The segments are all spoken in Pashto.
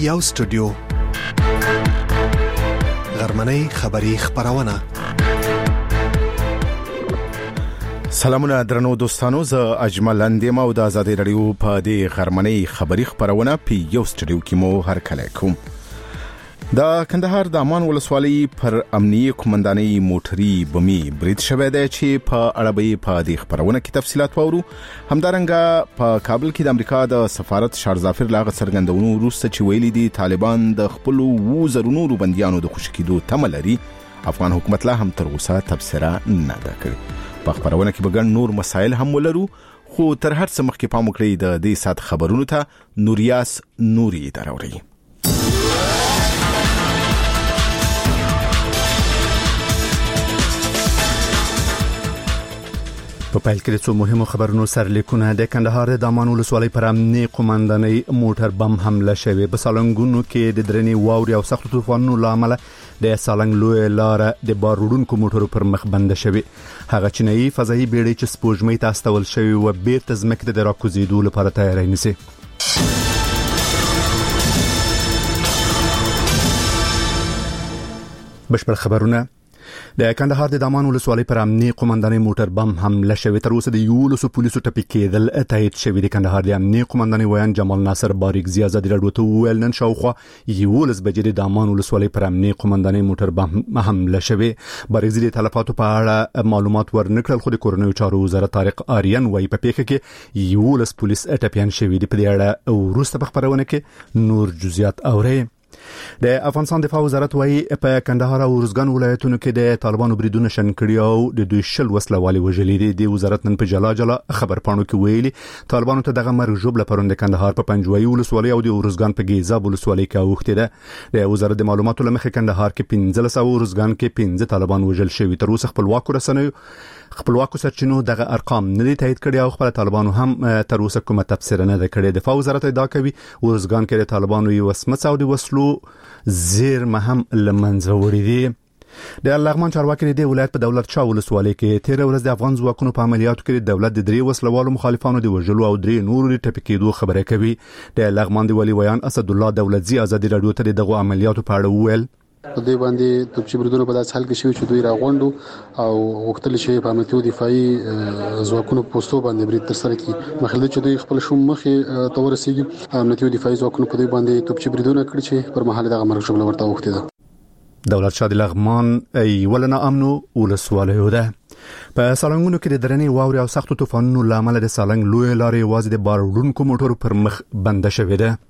یو سټوډیو غرمنۍ خبری خبرونه. سلامونه درنو دوستانو، زه اجمل اندیم او د آزادۍ رادیو په دې غرمنۍ خبری خبرونه په یو سټوډیو کې مو هر کله کوم. د کندهار د امان ولسوالۍ پر امنیه قومندانۍ موټري بمي برید شوه دی چې په اړه په دې خبرونه کې تفصيلات وورو. همدارنګه په کابل کې د امریکا د سفارت شارزافر لاغ څرګندونو وروسته چې ویلي دي طالبان د خپل وزرونو بنديانو د خوشکېدو تمه لري، افغان حکومت لا هم تر اوسه تبصره نه ده کړې. په خبرونه کې به ګڼ نور مسایل هم ولرو، خو تر هر څه مخکې پام وکړئ د دې سات خبرونو ته. نوریاس نوري دراوري. په پیل کې څو مهمو خبرونو سرلیکونه. د کندهار د امان ولسوالۍ پر امنیه قومندانۍ موټر بم حمله شوه. په سالنګونو کې د درنې واوري او سخت طوفانونو لامل د سالنګ لوی لار د بارودونکو موټرو پر مخ بند شوه. هغه چینایي فضایي بیړۍ چې سپوږمۍ ته استول شوی و بیرته ځمکې ته راکوزیدو لپاره تیاری نیسي. بشپړ خبرونه. د کندهار د امان ولسوالۍ پر امنیه قومندانۍ موټر بم حمله شوه. تر اوسه د 11 پولیسو ټپي کېدل تایید شوی. د کندهار د امنیه قومندانۍ ویان جمال ناصر باریکزي آزادۍ رادیو ته ویل نن شاوخوا 11 بجې د امان ولسوالۍ پر امنیه قومندانۍ موټر بم حمله شوه. باریکزي د تلفاتو په اړه معلومات ورنکړل، خو د کورنیو چارو وزارت طارق آریان وايي په پیښه کې 11 پولیس ټپيان شوي دي. په دې اړه وروسته په خبرونه کې نور جزئیات اورئ. د افغانستان دفاع وزارت وايي په کندهار او ارزګان ولایتونو کې د طالبانو بریدونه شن کړي او د دوی شل وسلوالي وژلي دي. د وزارت نن په جلا خبر پاڼو کې ویلي طالبانو ته دغه مرګ جوړ لپاره د کندهار په پنجوایي ولسوالۍ او د ارزګان په ګیزاب ولسوالۍ کې اوخته ده. د وزارت د معلوماتو لمخې کندهار کې 15 او ارزګان کې 15 طالبان وژل شوي. تر اوسه خپلواکو سرچینو دغه ارقام نه دي تایید کړي او خپل طالبانو هم تر اوسه کومه تفسیر نه ده کړې. دفاع وزارت ادعا کوي ورزګان کې د طالبانو یو وسمڅ او د وسلو زیر مهم لمنځه وړي دي. د لغمان چارواکي د ولایت په دولت شاه ولسوالۍ کې 13 ورځ د افغان ځواکونو په عملیاتو کې د دولت د 3 وسلوالو مخالفانو د وژلو او 3 نورو د ټپي کېدو خبره کوي. د لغمان د ولی ویان اسد الله دولتزي آزادۍ رادیو ته دغه عملیاتو په اړه وویل. په دې باندې توپچي بریدونه په داسې حال کې شوي چې دوی راغونډو او وختل شي په امنیتي او دفاعي ځواکونو پوسټو باندې برید ترسره کړي. مخالفت چې دوی خپل شوم مخې تورسيږي امنیتي او دفاعي ځواکونو په دې باندې توپچي بریدونه کړي چې پر مهال دغه مرګ شوبله ورته وخته ده. دولت شاه د لغمان ولنه امنو ولسوالۍ ده. په سالنګونو کې د درنې واوري او سخت طوفانونو لامل د سالنګ لوی لارې واز د بارودونکو موټرو پر مخ بند شوې ده.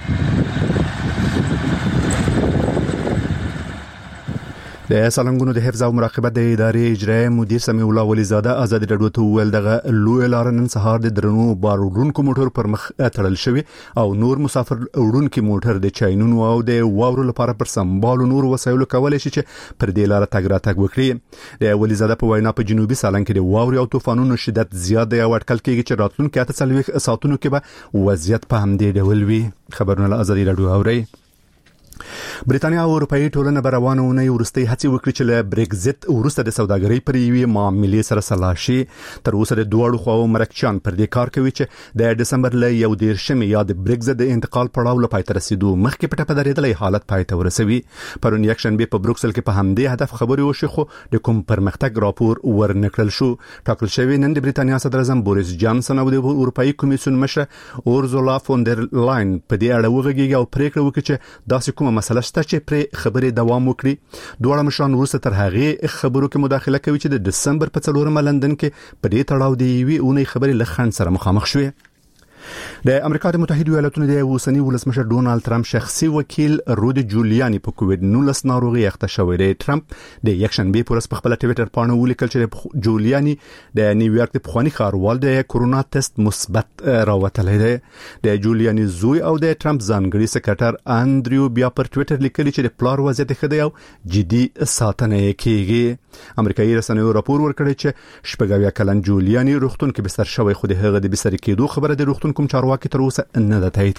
د سالنګونو د حفظ او مراقبت د ادارې اجرایي مدیر سمیع الله ولی زاده آزادۍ رادیو ته ویل دغه لوی لار نن سهار د درنو بارودونکو موټر پر مخ تړل شوی او نور مسافر وړونکو موټر د چاینونو او د واورو لپاره پر سمبالو نور وسایل کولای شي چې پر دې لار تګ راتګ وکړي. د ولی زاده په وینا په جنوبي سالنګ کې د واوري او طوفانونو شدت زیات دی او اټکل کېږي چې راتلونکي 48 ساعتونو کې به وضعیت په همدې ډول وي. خبرونه آزادۍ رادیو اوري. بریتانیا او اروپאי ټولنه روانه ونې ورستي هڅې وکړي چې له برگزیت ورسته د سوداګرۍ پر یوې معاملې سره سلا شي. تر اوسه د دوه خواو مرکچان پر دې کار کوي چې د دسمبر له 11 یا د برگزیت د انتقال پړاو لپاره پای ته رسیدو مخکې پټه پدریدلې حالت پای ته ورسوي. پرون یکشنبه په بروکسل کې په همدې هدف خبرې وشي، خو د کوم پرمختګ راپور ورنکړل شو. ټاکل شوی نن د بریتانیا صدر اعظم بوریس جانسن او د اروپאי کمیسیون مشر اورزولا فون در لاین په دې اړه وغږیږي او پریکړه وکړي چې داسې کومه مسله شته چې پر خبرې دوام وکړي. دوه مشران وروسته تر هغه خبرو کې مداخله کوي چې د دسمبر په 4 لندن کې په دې تړاو دی وی اونۍ خبرې لخن سره مخامخ شوې. د امریکا د متحده ایالاتونو د اوسنی ولسمشر ډونالد ترامپ شخصي وکیل رودي جولیانی په کووډ-19 ناروغي اخته شوی دی. ترامپ د یکشنبه پر ورځ په خپل ټویټر باندې ولیکل چې جولیانی د نیویارک د پخوانی ښاروال د کورونا ټیسټ مثبت راوتلی دی. د جولیانی زوی او د ترامپ ځانګړي سکرټر انډریو بیا پر ټویټر لیکلی چې د پلار وضعیت ښه دی او جدي ساتنه کیږي. امریکایي رسنیو راپور ورکړی چې شپږاویا کلن جولیانی روغتون کې بستر شوی، خو د هغه د بستر کېدو خبره د روغتون کوم چارواکي تر اوسه نه ده تایید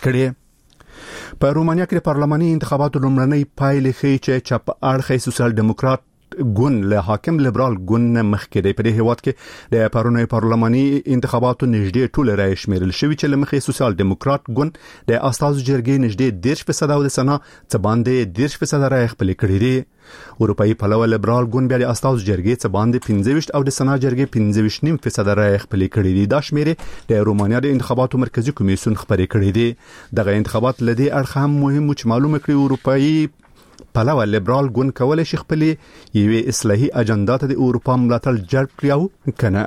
کړې. په رومانیا کې د پارلماني انتخاباتو لومړنۍ پایلې ښیي چې چپ اړخي سوسیال دیموکرات ګوند له حاکم لیبرال ګوند مخکې دی. په دې هیواد کې د پرونی پارلماني انتخاباتو نږدې ټول رای شمیرل شوی چې لمخې سوسیال دیموکرات ګوند د استازو جرګې نږدې 10% او د سنا څه باندې 10% رای خپل کړی دی. اروپאי پلوه لیبرال ګوند بیا د استازو جرګې څه باندې 15 او د سنا جرګې 15.5% رای خپل کړی دی. دا شمیره د رومانیا د انتخاباتو مرکزی کمیسیون خبرې کړی دی. دغه انتخابات لدی اړخ هم مهم چې معلومه کړی اروپאי پلوه لیبرال ګوند کولای شي خپل یوې اصلاحي اجنډا ته د اروپا ملاتړ جلب کړي او کنه.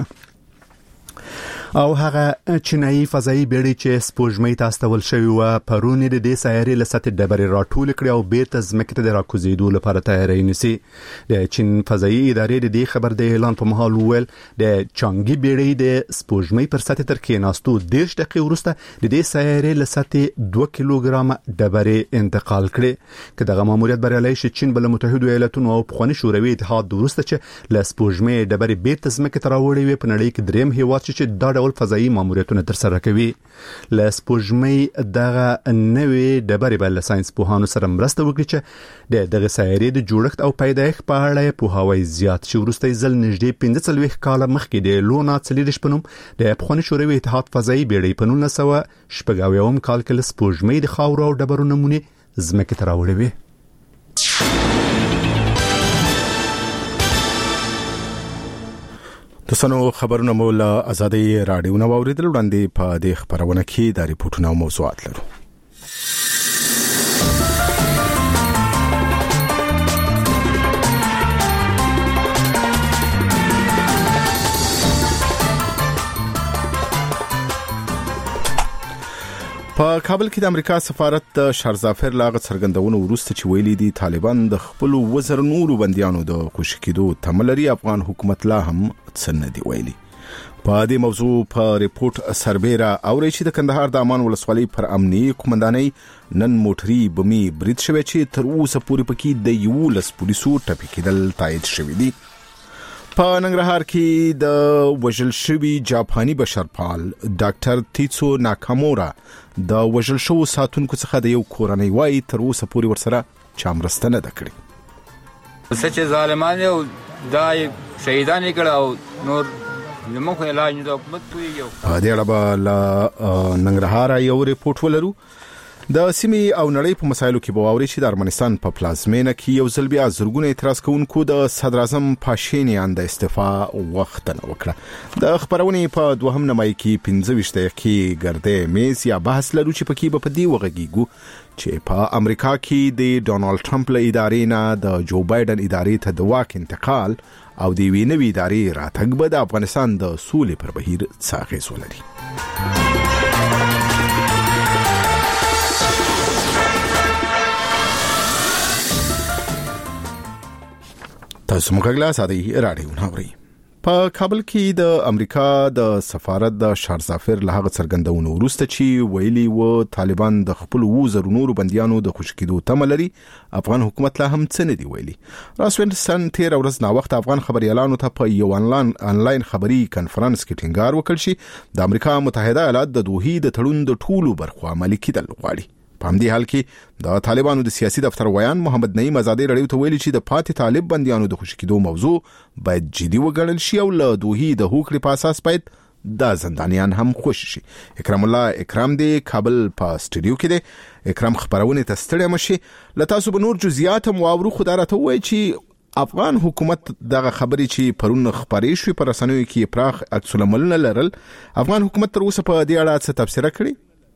او هغه چینایي فضایي بیړۍ چې سپوږمۍ ته استول شوی و پرون د دې سیارې له سطحې ډبرې راټول کړي او بیرته ځمکې ته د راکوزیدو لپاره تیاری نیسي. د چین فضایي ادارې د دې خبر د اعلان په مهال وویل د چانګي بیړۍ د سپوږمۍ پر سطح تر کېناستو 10 دقیقې وروسته د دې سیارې له سطحې 2 کیلوګرام ډبرې انتقال کړي. که دغه ماموریت بریالی شي چین بل متحده ایالاتونو او پخوانی شوروي اتحاد وروسته چې له سپوږمۍ ډبرې بیرته ځمکې ته راوړي وي په نړۍ کې دریم هیواد چې دا ډول فضایي ماموریتونه تر سره کوي. له سپوږمۍ دغه نوې ډبرې بل ساينس پوهانو سره مرسته وکړي چې دغه سیارې د جوړښت او پیدایښت په اړه پوهاوی زیات شي. وروسته ځل نږدې 15 کال مخکې د لونا څلېدش پنوم د پخوانی شوروي اتحاد فضایي بیړۍ په 1990 کال کې له سپوږمۍ د خاورو او ډبرو نمونه ځمکې ته راوړې وي. تاسو خبرونه مولا ازادي رادیو نو اوریدل وړاندې په دې خبرونه کې د ریپورتونو او موضوعات لرو. په کابل کې د امریکا سفارت شارزافر لاغ څرګندونو وروسته چې ویلي دي طالبان د خپل وزر نورو بنديانو د خوشی کېدو تملري افغان حکومت لا هم څه نه دی ویلي. په دې موضوع په ریپورت سربېره اوري چې د کندهار د امان ولسوالۍ پر امني قومندانۍ نن موټري بمي برید شوی چې تر اوسه پورې پکې د 11 پولیسو ټپي کېدل تایید شوی دي. په ننګرهار کې د وژل شوی جاپاني بشرپال ډاکټر تیڅو ناکامورا د وژل شو ساتونکو څخه د یو کورنۍ وای تر اوسه پورې ورسره چا مرسته نه کړې. سچ ظالمان یو دای شهیدان کړه او نور نمخ علاج د حکومت کوي. یو د اړه ننګرهار یو ریپورت ولرو. د سیمې او نړۍ په مسایلو کې بواوري چې د ارمنستان په پلازمینه کې یو ځل بیا زرګونه اعتراض کوونکو د صدر اعظم پاشینیان د استعفا وختنه وکړه. د خبرونې په دوهم نمای کې 15 دقیقې ګرده میز یا بحث لرو چې پکې په دې وغږیږو چې په امریکا کې د ډونالد ټرمپ له ادارې نه د جو بایدن ادارې ته د واک انتقال او د وینوي ادارې راتګ به د افغانستان د سولې پر بهیر څه اغیز ولري. تاسو موږ غلا ساده رادیو ناوړي. په کابل کې د امریکا د سفارت د شارزافر له هغه څرګندونو وروسته چې ویلي و طالبان د خپل وزر نورو بنديانو د خوشی کېدو تملري افغان حکومت لا هم څه نه دی ویلي. راسوینسن تیر ورځ نا وخت افغان خبريالانو ته په یو انلاین خبري کانفرنس کې ټینګار وکړ چې د امریکا متحده ایالات د دوحې د تړون د ټولو برخو عملي کېدل غواړي. په همدې حال کې د طالبانو د سیاسي دفتر ویان محمد نعیم آزادي رادیو ته ویلي چې د پاتې طالب بنديانو د خوشی کېدو موضوع باید جدي وګڼل شي او له دوحې د هوکړې په اساس باید د زندانیان هم خوشی شي. اکرام الله اکرام دی کابل په سټوډیو کې دی. اکرام خبرونه ته ستړي مشي لته تاسو به نور جزئیات مواورو خدارته وای چې افغان حکومت دغه خبرې چې پرون خبرې شوې پر رسنیو کې پراخ عکس العملونه لرل افغان حکومت تر اوسه په دې اړه څه تفسیر کړی؟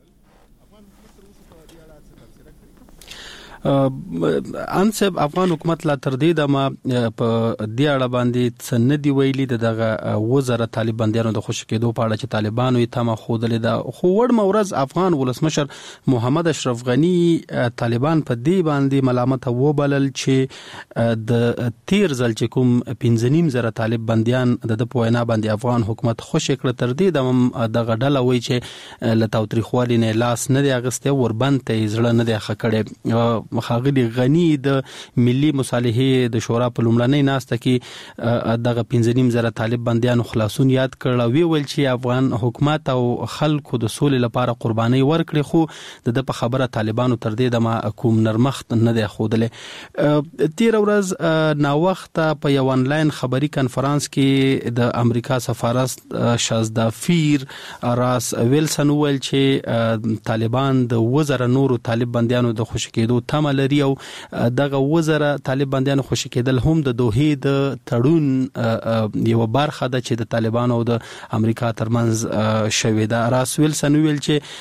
انسب افغان حکومت لا تر دې د ما په دې اړه باندې سندې ویلي دغه وزاره طالب بندیانو د خوشی کېدو په اړه چې طالبانو یې تمه خودلې ده. خو وړ مورز افغان ولسمشر محمد اشرف غنی طالبان په دې باندې ملامت وبلل چې د تیر ځل چې کوم 15,000 طالب بندیان د پوینا باندې افغان حکومت خوشی کړ تر دې دغه ډله وای چې لتاوتریخوالي نه لاس نه دی اغسته وربند ته ځړه نه دی خکړې. مخاغلی غنی د ملي مصالحې د شورا په لومړنۍ ناسته کې دغه 15,000 طالب بنديانو خلاصون یاد کړل او ویل چې افغان حکومت او خلکو د سولې لپاره قرباني ورکړي، خو د په خبره طالبانو تر دې د کوم نرمخت نه دی خوده. تیر ورځ نا وخت په یو انلاین خبري کانفرنس کې د امریکا سفارت شازدا فیر راس ویلسن ویل چې طالبان د وزره نورو طالب بنديانو د خوشی کېدو تمه لري او دغه وزره طالب بنديانو خوشی کېدل هم د دوحې د تړون یو برخه ده چې د طالبانو او د امریکا ترمنځ شوې ده. راس ویلسن ویل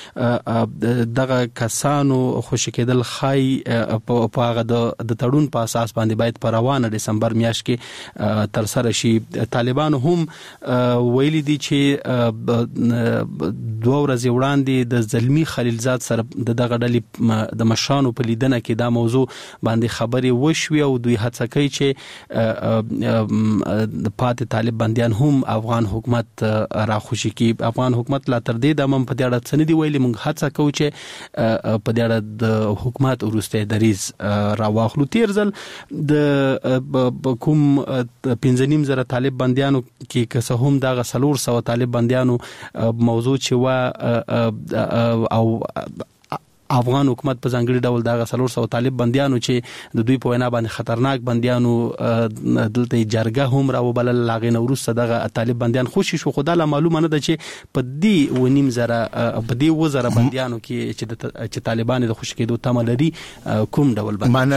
چې دغه کسانو خوشی کېدل خای په هغه د تړون په اساس باندې باید په روانه دسمبر میاشت کې تر سره شي. طالبانو هم ویلي دي چې 2 ورځې وړاندې د زلمی خلیلزاد سره دغه ډلې د مشانو په لیدنه کې دا موضوع باندې خبرې وشوي او دوی هڅه کوي چې د پاتې طالب بنديان هم افغان حکومت راخوشي کی. افغان حکومت لا تر دې د مم په دې اړه څه نه دی ویلي. موږ هڅه کوو چې په دې اړه د حکومت ورسته دریز راواخلو. تیر ځل د کوم 15,000 طالب بنديانو کې که څه هم دغه 400 طالب بنديانو موضوع چې وا او افغان حکومت په ځانګړي ډول دغه 400 طالب بنديانو چې د دوی په وینا باندې خطرناک بنديانو دلته جرګه هم راوبلل لاغې نورسته دغه طالب بنديان خوشي شو. خو دا معلومه نه ده چې په دې ونیم زره په دې وزره بنديانو کې چې طالبان د خوشي کېدو تمه لري کوم ډول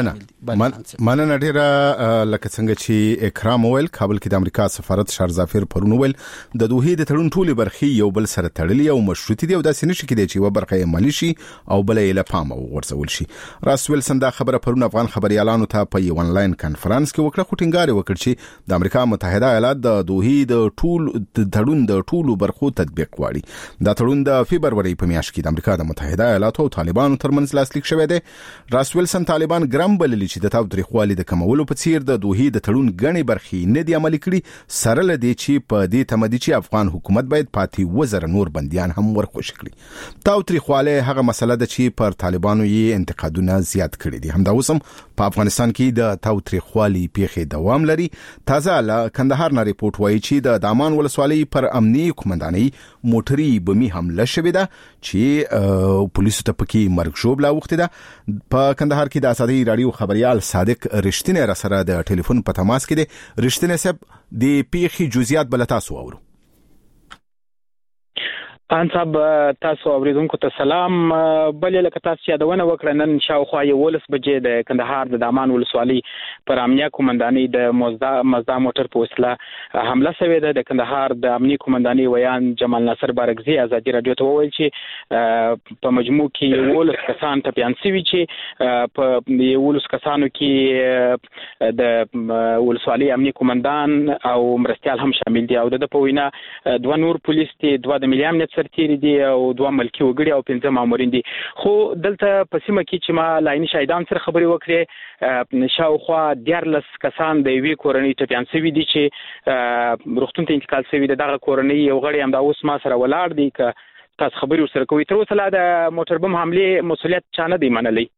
مننه ډیره لکه څنګه چې اکرام ویل کابل کې د امریکا سفارت شارزافیر پرون ویل د دوحې د تړون ټولې برخې یو بل سره تړلې او مشروطي دي او داسې نشي کېدای چې و برخه عملی شي او بل له پام او ورسول شي. راس ویلسن دا خبره پرون افغان خبريالانو ته په یو انلاین کانفرنس کې وکړه، خو ټینګار وکړ چې د امریکا متحده ایالات د دوحې د ټول تړون د ټولو برخو تطبیق غواړي. دا تړون د فبرवरी په میاشت کې د امریکا د متحده ایالاتو او طالبانو ترمنځ لاسلیک شوی دی. راس ویلسن طالبان ګرام بللی چې د تاوتریخوالي د کمولو په څیر د دوحې د تړون غني برخې نه دی عملي کړي، سره لدی چې په دې تمدي چې افغان حکومت باید پاتې وزر نور بنديان هم ورخوش کړي. تاوتریخواله هغه مسله ده چې پر طالبانو یې انتقادونه زیات کړي دي. همدا اوس هم په افغانستان کې د تاوتریخوالي پیښې دوام لري. تازه له کندهار نه ریپورت وایي چې د دامان ولسوالۍ پر امنیي قومندانۍ موټري بمي حمله شوې ده چې پولیسو ته پکې مرګ ژوبله وخته ده. په کندهار کې د ازادي رادیو خبريال صادق رښتینی را سره د ټلیفون په تماس کې دي. رښتینی صاحب د پیښې جزئیات بل تاسو اورو. ان صاحب تاسو اوریدونکو ته سلام. بلې لکه تاسو یادونه وکړه نن شاوخوا 11 بجې د کندهار د دامان ولسوالۍ پر امنیه قومندانۍ د مزدا موټر په وسیله حمله شوې ده. د کندهار د امنیه قومندانۍ ویان جمال ناصر بارګزی ازادي رادیو ته وویل چې په مجموع کې 11 کسان ټپيان شوي چې په 11 کسانو کې د ولسوالۍ امنیه قومندان او مرستيال هم شامل دي او د په وینا 2 نور پولیس دي، 2 د ملي امنیت سرتیری دي او 2 ملکی وګړي او 15 مامورین دي. خو دلته په سیمه کې چې ما لایني شاهدان سره خبرې وکړې شاوخوا 14 کسان د وی کورنۍ ټپيان شوي دي چې روغتون ته انتقال شوي دي. دغه کورنۍ یو غړي هم دا اوس ما سره ولاړ دي ک تاسو خبرې سره کوي. تر اوسه لا د موټر بم حمله مسولیت چانه دی منلې.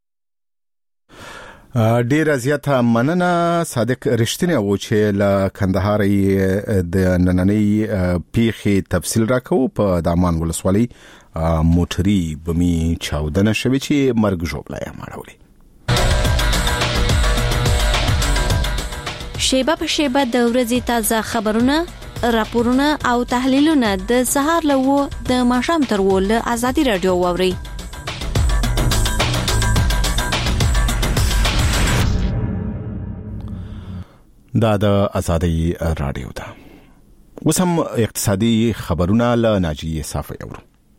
ډیر زیاته مننه صادق رښتینی و چې له کندهار د نننۍ پیښې تفصیل راکو. په دامان ولسوالۍ موټري بمي چاودنه شوې چې مرګ ژوبله یې ماړولې. شیبه په شیبه د ورځې تازه خبرونه، راپورونه او تحلیلونه د سهار له د ماښام تر ول ازادي رادیو ووري. دا د ازادي رادیو ده. اوس هم اقتصادي خبرونه له ناجیه صافی اورو.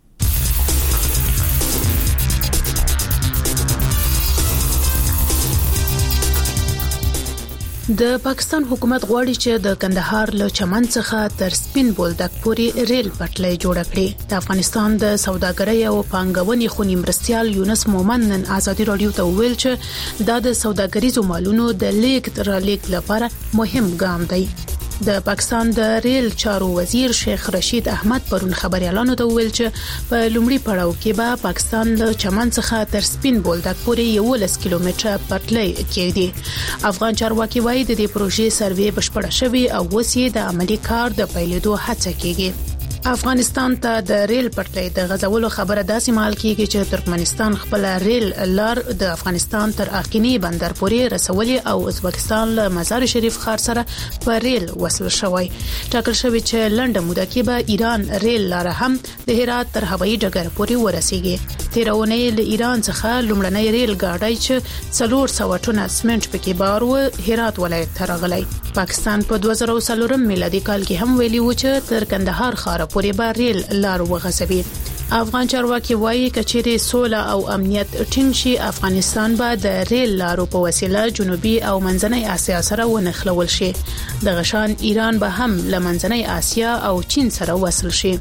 د پاکستان حکومت غواړي چې د کندهار له چمن څخه تر سپین بولدک پورې ریل پټلۍ جوړ کړي. د افغانستان د سوداګرۍ او پانګونې خونی مرستيال یونس مومن نن ازادي رادیو ته ویل چې دا د سوداګریزو مالونو د لیږد را لیږد لپاره مهم ګام دی. د پاکستان د ریل چارو وزیر شیخ رشید احمد پرون خبريالانو ته ویل چې په لومړي پړاو کې به پاکستان له چمن څخه تر سپین بولدک پورې 11 کیلومتره پټلۍ کېږي. افغان چارواکي وایي د دې پروژې سروې بشپړه شوې او اوس یې د عملی کار د پیلېدو هڅه کېږي. افغانستان ته د ریل پټلۍ د غځولو خبره داسې مهال کېږي چې ترکمنستان خپل ریل لار د افغانستان تر اخینی بندر پورې رسولې او ازبکستان له مزار شریف ښار سره په ریل وصل شوی. ټاکل شوی چې لنډه موده کې به ایران ریل لار هم د هرات تر هوایي ډګر پورې ورسیږي. تیرونه له ایران څخه لومړنۍ ریل ګاډی چې 400 ټنه سمنټ پکې بار و هرات ولایت ته راغلی. پاکستان په 2004 میلادي کال کې هم ویلي و چې تر کندهار ښار پورې به ریل لار وغځوي. افغان چارواکي وایي کچېرې سوله او امنیت ټینګ شي افغانستان به د ریل لارو په وسیله جنوبي او منځنۍ اسیا سره ونښلول شي. د غشان ایران به هم له منځنۍ اسیا او چین سره وصل شي.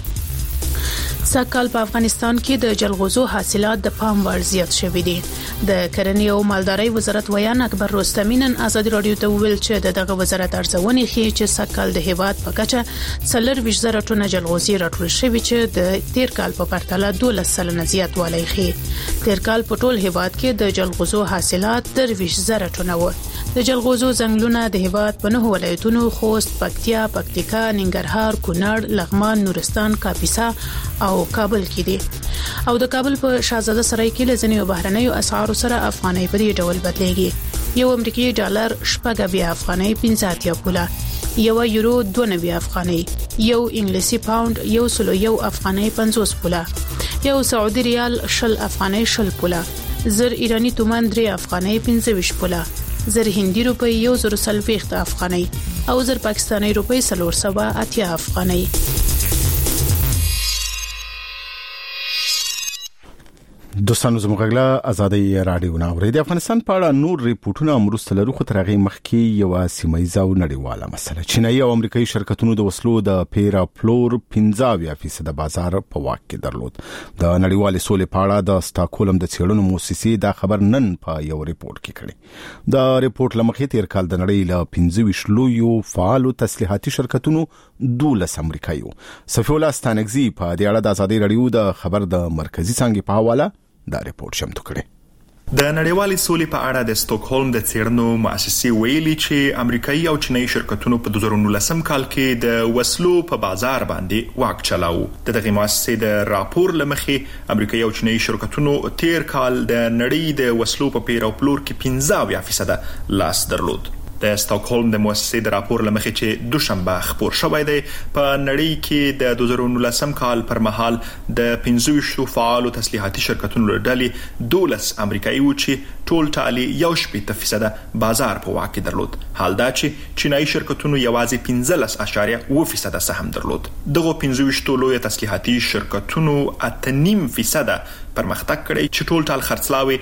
سږکال په افغانستان کې د جلغوزو حاصلات د پام وړ زیات شوي دي. د کرنې او مالدارۍ وزارت ویان اکبر رستمی نن آزادي رادیو ته ویل چې دغه وزارت ارزونې ښيي چې سږکال د هیواد په کچه 420,000 ټنه جلغوزي راټول شوي چې د تیر کال په پرتله 12% زیاتوالی ښيي. تیر کال په ټول هیواد کې د جلغوزو حاصلات 23,000 ټنه و. د جلغوزو ځنګلونه د هیواد په 9 ولایتونو خوست، پکتیا، پکتیکا، ننګرهار، کونړ، لغمان، نورستان، کاپیسا او کابل کې دي او د کابل په شاهزاده سرای کې لزنیو بهرنیو اسعارو سره افغانۍ په دې ډول بدلېږي. یو امریکایي ډالر شپږ افغانۍ 15 پوله، یو یورو 92 افغانۍ، یو انګلیسي پاوند 101 افغانۍ 50 پوله، یو سعودي ریال 20 افغانۍ 20 پوله، زر ایرانی تومان 3 افغانۍ 25 پوله، زر هندي روپی 1040 افغانۍ او زر پاکستاني روپی 480 افغانۍ. دوستانو زموږ ازادي رادیو ناوړي د افغانستان په اړه نور ریپورتونه مرسته لرو خو ترغه مخکې یو سیمایي او نړیواله مسله چینایي او امریکایي شرکتونو د وسلو د پیرا فلور 15% بازار په واک کې درلود. د نړیوال سولې په اړه د سټاکهولم د څېړنو مؤسسې دا خبر نن په یو ریپورت کې کړی. د ریپورت لمخې تیر کال د نړۍ له 25 لویو فعالو تسلیحاتي شرکتونو 12 امریکایو. صفی الله ستانګزی په دې اړه د ازادي رادیو د خبر د مرکزی څنګه په حواله دا ریپورت شمتو کړي. د نړیوالې سولې په اړه د سټاکهولم د څېړنو مؤسسې ویلي چې امریکایي او چینایي شرکتونو په 2019 کال کې د وسلو په بازار باندې واک چلاو. دغه مؤسسې د راپور لمخې امریکایي او چینایي شرکتونو تیر کال د نړۍ د وسلو په پیر او پلور کې 15% لاس درلود. د سټاکهولم د مؤسسې د راپور لمخې چې دوشنبه خبر شوی دی په نړۍ کې د 2019 کال پر مهال د 25 فعالو تسلیحاتي شرکتونو ډلې 12 امریکایي و چې ټول ټالي 1% بازار په واک کې درلود. حال دا چې چینایي شرکتونو یوازې 15.1% سهم درلود. دغه 25 لوی تسلیحاتي شرکتونو 8.5% پرمختګ کړی چې ټول ټال خرڅلاوي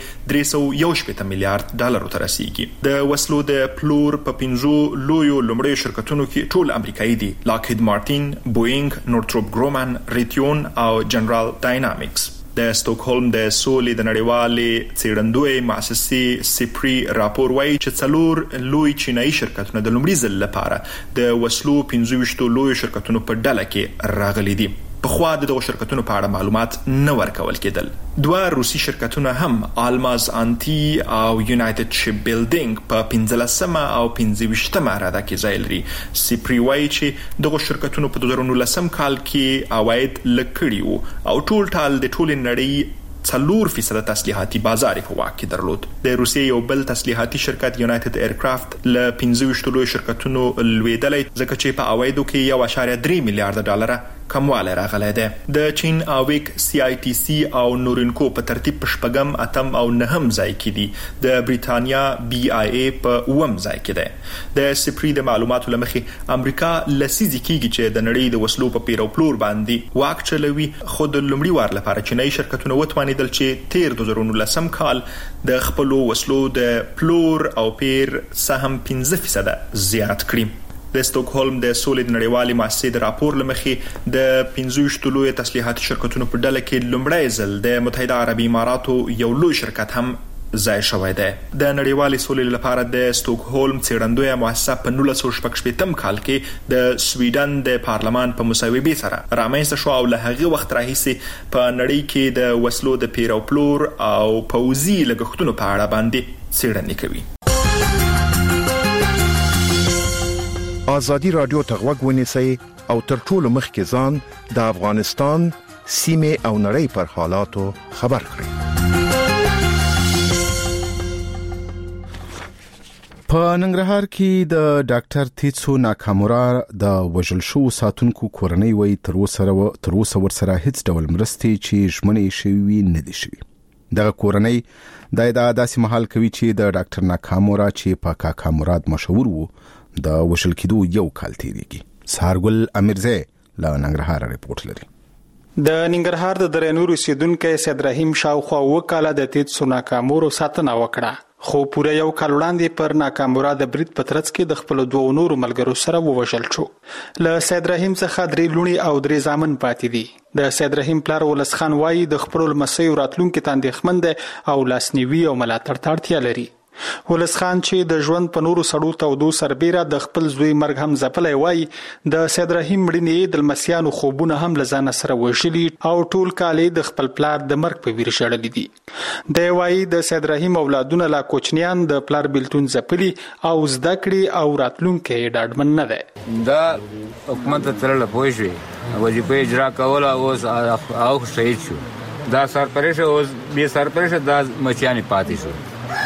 311 میلیارډ ډالر ته رسیدي. د وسلو د پلور په 15 لویو لومړیو شرکتونو کې ټول امریکایي دي: لاکهید مارټین، بوئنګ، نورتروپ ګرومن، ریتیون او جنرال ډاینامیکس. د سټاکهولم د سولې د نړیوالې څېړندوی مؤسسې سپری راپور وايي چې څلور لوی چینایي شرکتونه د لومړي ځل لپاره د وسلو 25 لوی شرکتونو په ډله کې راغلي دي. په خوا د دغه شرکتونو په اړه معلومات نه ورکول کېدل. دوه روسي شرکتونه هم آلماز انټي او یونایټډ شپ بیلډینګ په 15 او 25 راده کې ځای لري. سپری وايي چې دغه شرکتونو په 2019 کال کې عواید لکړي وو او ټول ټال د ټول نړۍ 4% تسلیحاتي بازار په واک کې درلود. د روسیې یو بل تسلیحاتي شرکت یونایټډ ایرکرافت له 15 لوی شرکتونو لویدلې ځکه چې په عوایدو کې 1.3 میلیارډ ډالر کمواله راغلی دی. د چین اویک سی آی ټی سی او نورینکو په ترتیب په شپږم، اتم او نهم ځای کې دي. د بریتانیا بی آی ای په 9م ځای کې ده. د سپری د معلوماتو لمخې امریکا لسیزي کېږي چې د نړۍ د وسلو په پیر او پلور باندې واک چلوي. خو د لومړي وار لپاره چینایي شرکتونه وتوانیدل چې تیر 2019 کال د خپل وسلو د پلور او پیر سهم 15% زیات کړي. د سټاکهولم د سولې د نړیوالې مؤسسې د راپور لمخې د 25 لوی تسلیحاتي شرکتونو په ډله کې لومړی ځل د متحده عربي اماراتو یو لوی شرکت هم ځای شوی دی. د نړیوالې سولې لپاره د سټوکهولم څېړندویه مؤسسه په 1960 کال کې د سویډن د پارلمان په مصوبې سره رامنځته شو او له هغه وخت راهیسې په نړۍ کې د وسلو د پیر او پلور او پوځي لګښتونو په اړه باندې څېړنې کوي. ازادي رادیو ته غوږ ونیسئ او تر ټولو مخکې ځان د افغانستان سیمه او نړۍ پر حالاتو خبر کړئ. په ننګرهار کې د ډاکټر تیڅو ناکامورا د وژل شو ساتونکو کورنۍ وای تر اوسه ورسره هیڅ ډول مرستې چې ژمنې شوی نه دي شوی. دغه کورنۍ د داسې محل کوي چې د ډاکټر ناکامورا چې په کاکا مراد مشهور وو د وژل کېدو یو کال تیریږي. سهارګل امیرزی له ننګرهار ریپورت لري. د ننګرهار د درنور اوسیدونکو سید رحیم شاوخوا وکاله د تیڅو ناکامورا ساتنه وکړه. خو پوره یو کال وړاندې پر ناکامورا د برید پترڅ کې د خپل دوه نورو ملګرو سره ووژل شو. له سید رحیم څخه 3 لونی او 3 زامن پاتې دي. د سید رحیم پلار ولس خان وایي د خپل لمسیو راتلونکو ته اندېښمن دی او لاسنیوي او ملاتړ ته اړتیا لري. ولس خان چې د ژوند په نورو سړو تودو سربېره د خپل زوی مرګ هم ځپلی وایي د سید رحیم مړینې د لمسیانو خوبونه هم له ځانه سره وژلي او ټول کال د خپل پلار د مرګ په ویر ژړلي دي. دی وایي د سید رحیم اولادونه لا کوچنیان د پلار بیلتون ځپلي او زده کړې او راتلونکی ډاډمن نه دی. دا حکومت ته تلله پوه شوې وظیفه اجرا کوله اوس او شهید شو. دا سرپرست اوس بې سرپرست دا مچیانې پاتې شو.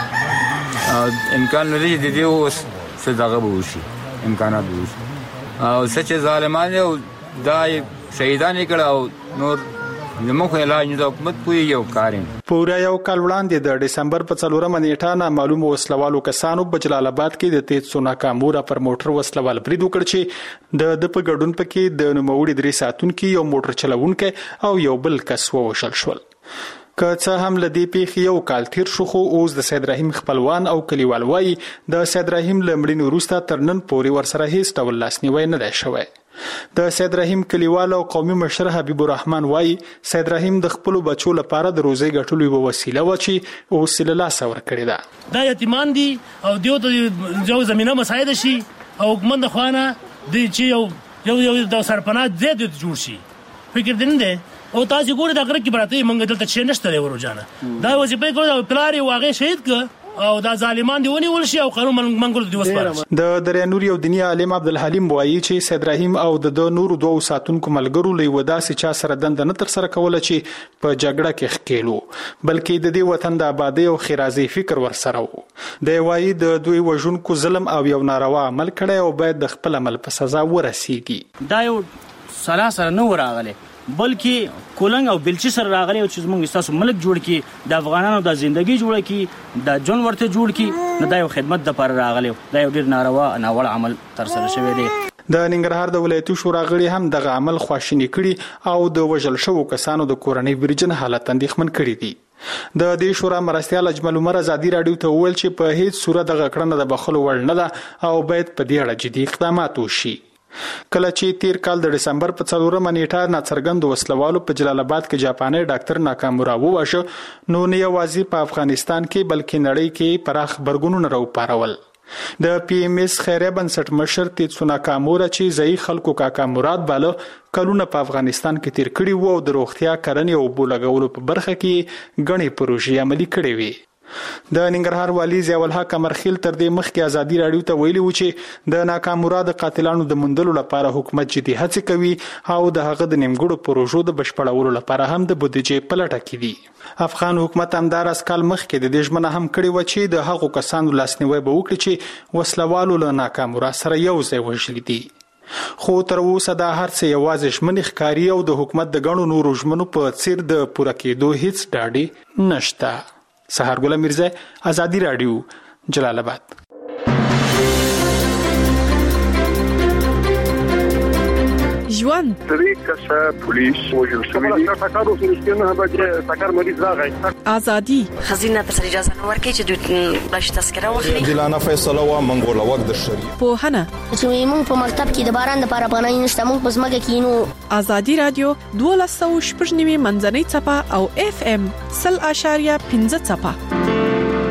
امکان لري د دې اوس څه دغه به وشي امکانات به وشي او څه چې ظالمان او دا شهیدان کړه او نور زموږ علاج د حکومت پوي یو کارین. پوره یو کال وړاندې د ډسمبر په 4 نیټه نامعلوم وسلوالو کسانو په جلال آباد کې د تیڅو ناکامورا پر موټر وسلوال برید وکړ چې د په ګډون پکې د نوموړي 3 ساتونکو یو موټر چلوونکی او یو بل کس ووژل شول. که څه هم لدی پیښ یو کال تیر شو خو اوس د سید رحیم خپلوان او کلیوال وایي د سید رحیم لمړینو وروسته تر نن پورې ورسره هیڅ ډول لاسنیوي نه دی شوی. د سید رحیم کلیوال او قومي مشر حبیب الرحمن وایي سید رحیم د خپل بچو لپاره د روزي ګټلو یو وسیله و چې اوس له لاس ور کړی ده. دا یتیمان دي او دیو ته جو زمينه مساعده شي او حکومت د خوانه د چې یو د سرپناه زیات جوړ شي فکر دینده او تاسو ګورئ دا غره کې براته مونږ دلته چې نشته ورو جانه دا وظیفه کوي او پلاری واغې شهید ک او دا ظالمان دی ونیول شي او قانون منګول دی وسپارل. د درنور یو دنیا عالم عبدالحلیم وایي چې سید رحیم او د نورو دوه ساتونکو ملګرو له وداسې چا سره دند نه تر سره کوله چې په جګړه کې خکېلو بلکې د دې وطن د آبادی او خیرازي فکر ورسره وو. د وایي د دوی وژونکو ظلم او یو ناروا عمل کړي او باید د خپل عمل په سزا ورسیږي. دا یو سلاسل نه وراغله بلکې کولنګ او بلچی سره راغلی او چې موږ تاسو ملک جوړ کی د افغانانو د ژوندۍ جوړ کی د جون ورته جوړ کی نه دا یو خدمت د پر راغلی دا یو ډیر ناروا ناوړ عمل تر سره شوی دی. د ننګرهار د ولایتي شورا غړي هم دغه عمل خواشینی کړي او د وژل شوو کسانو د کورنۍ برجن حالت اندېښمن کړي دي. د دې شورا مرستيال اجمل عمر ازادي رادیو ته ویل چې په هیڅ صورت دغه کړنه د بخښلو وړ نه ده او باید په دې اړه جدي اقدامات وشي. کله چې تیر کال د دسمبر په 4 نیټه ناڅرګند وسلوالو په جلال آباد کې جاپاني ډاکټر ناکامورا ووژه نو نه یوازې په افغانستان کې بلکې نړۍ کې پراخ برګونونه راوپارول. د پی ام اس خیریه بنسټ مشر تیڅو ناکامورا چې ځای خلکو کاکا مراد باله کلونه په افغانستان کې تیر کړي وو او د روغتیا کرنې او بولګولو په برخه کې غني پروژې عملي کړې وي. د ننګرهار والی ضیاء الحق امرخیل تر دې مخکې ازادي رادیو ته ویلي و چې د ناکامورا د قاتلانو د مندلو لپاره حکومت جدي هڅې کوي او د هغه د نیمګړو پروژو د بشپړولو لپاره هم د بودیجې په لټه کې دي. افغان حکومت همدار اسکال مخکې د دې ژمنه هم کړې و چې د هغو کسانو لاسنیوي به وکړي چې وسلوالو له ناکامورا سره یو ځای وژلي دي. خو تر اوسه دا هر څه یوازې ژمنې ښکاري او د حکومت د ګڼو نورو ژمنو په څیر د پوره کېدو هیڅ ډاډ نشته. سهارګل میرزا ازادي رادیو جلال آباد. ژوند درې کسه پولیس وژل شوي دي. ټاکارو سره نه بچي ټاکار مریض راغی. ازادي خزینه تر اجازه نه ورکړي چې دوی بلش تذکره واخلي. جلانه فیصله وا منګوله وخت د شری په هنه چې موږ په مکتب کې د باران د لپاره پناه نشته موږ په ځمکه کې نو ازادي رادیو 12 منځنۍ چپه او اف ام 0.15 چپه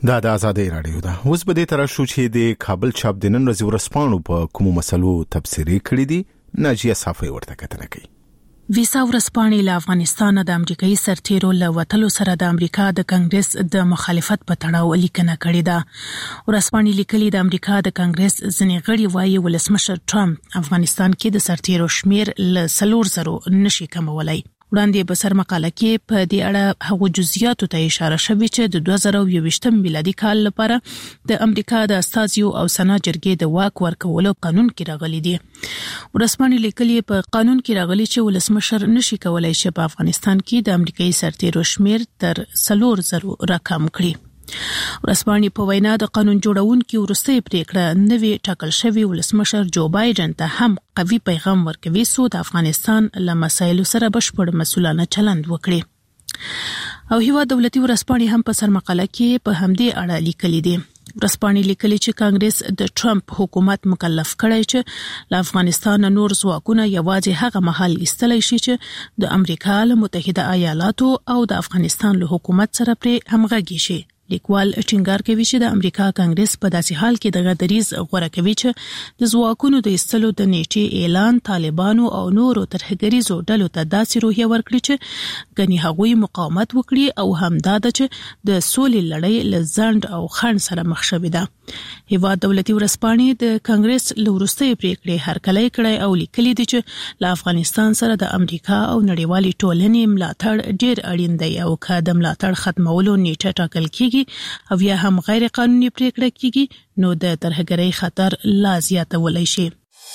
دا د ازادي رادیو ده. اوس به دې تر شو چې د کابل چاپ د نن ورځې ورسپانو په کومو مسلو تبصرې کړې دي. ناجیه صافی ورته کتنه کوي. ویسا ورسپانې له افغانستان د امریکایي سرتیرو له وټلو سره د امریکا د کانګرس د مخالفت په تړاو لیکنه کړې ده. ورسپانې لیکلي د امریکا د کانګرس ځینې غړي وایي ولسمشر ټرمپ افغانستان کې د سرتیرو شمیر له 400 نشي کمولای. وړاندې په سر مقاله کې په دې اړه هغو جزئیاتو ته اشاره شوې چې د 2020 میلادي کال لپاره د امریکا د استازیو او سنا جرګې د واک ورکولو قانون کې راغلي دي. ورسپانې لیکلي په قانون کې راغلي چې ولسمشر نشي کولای چې په افغانستان کې د امریکایي سرتیرو شمیر تر 400 راکم کړي. ورسپانې په وینا د قانون جوړونکو وروستۍ پریکړه نوې ټاکل شوی ولسمشر جو بایدن ته هم قوي پیغام ورکوي چې د افغانستان له مسایلو سره بشپړ مسؤلانه چلند وکړي. او هیوا دولتي ورسپانې هم په سر مقاله کې په همدې اړه لیکلي دي. ورسپانې لیکلي چې کانګرس د ټرمپ حکومت مکلف کړی چې له افغانستان نور ځواکونه یوازې هغه مهال ایستلی شي چې د امریکا له متحده ایالاتو او د افغانستان له حکومت سره پرې همغږي شي. لیکوال ټینګار کوي چې د امریکا کانګرس په داسې حال کې دغه دریز غوړه کوي چې د ځواکونو د ایستلو د نیټې اعلان طالبانو او نورو ترهګریزو ډلو ته داسې روحیه ورکړي چې غني هغوی مقاومت وکړي او همدا د چې د سولې لړۍ له ځند او خنډ سره مخ شوې ده. هیواد دولتي ورسپانې د کانګرس لورستۍ پریکړې هرکلی کړی او لیکلي دي چې له افغانستان سره د امریکا او نړیوالې ټولنې ملاتړ ډیر اړین دی او که د ملاتړ ختمولو نیټه ټاکل کیږي او یا هم غیر قانوني پریکړه کیږي نو د ترهګرۍ خطر لا زیاتولای شي.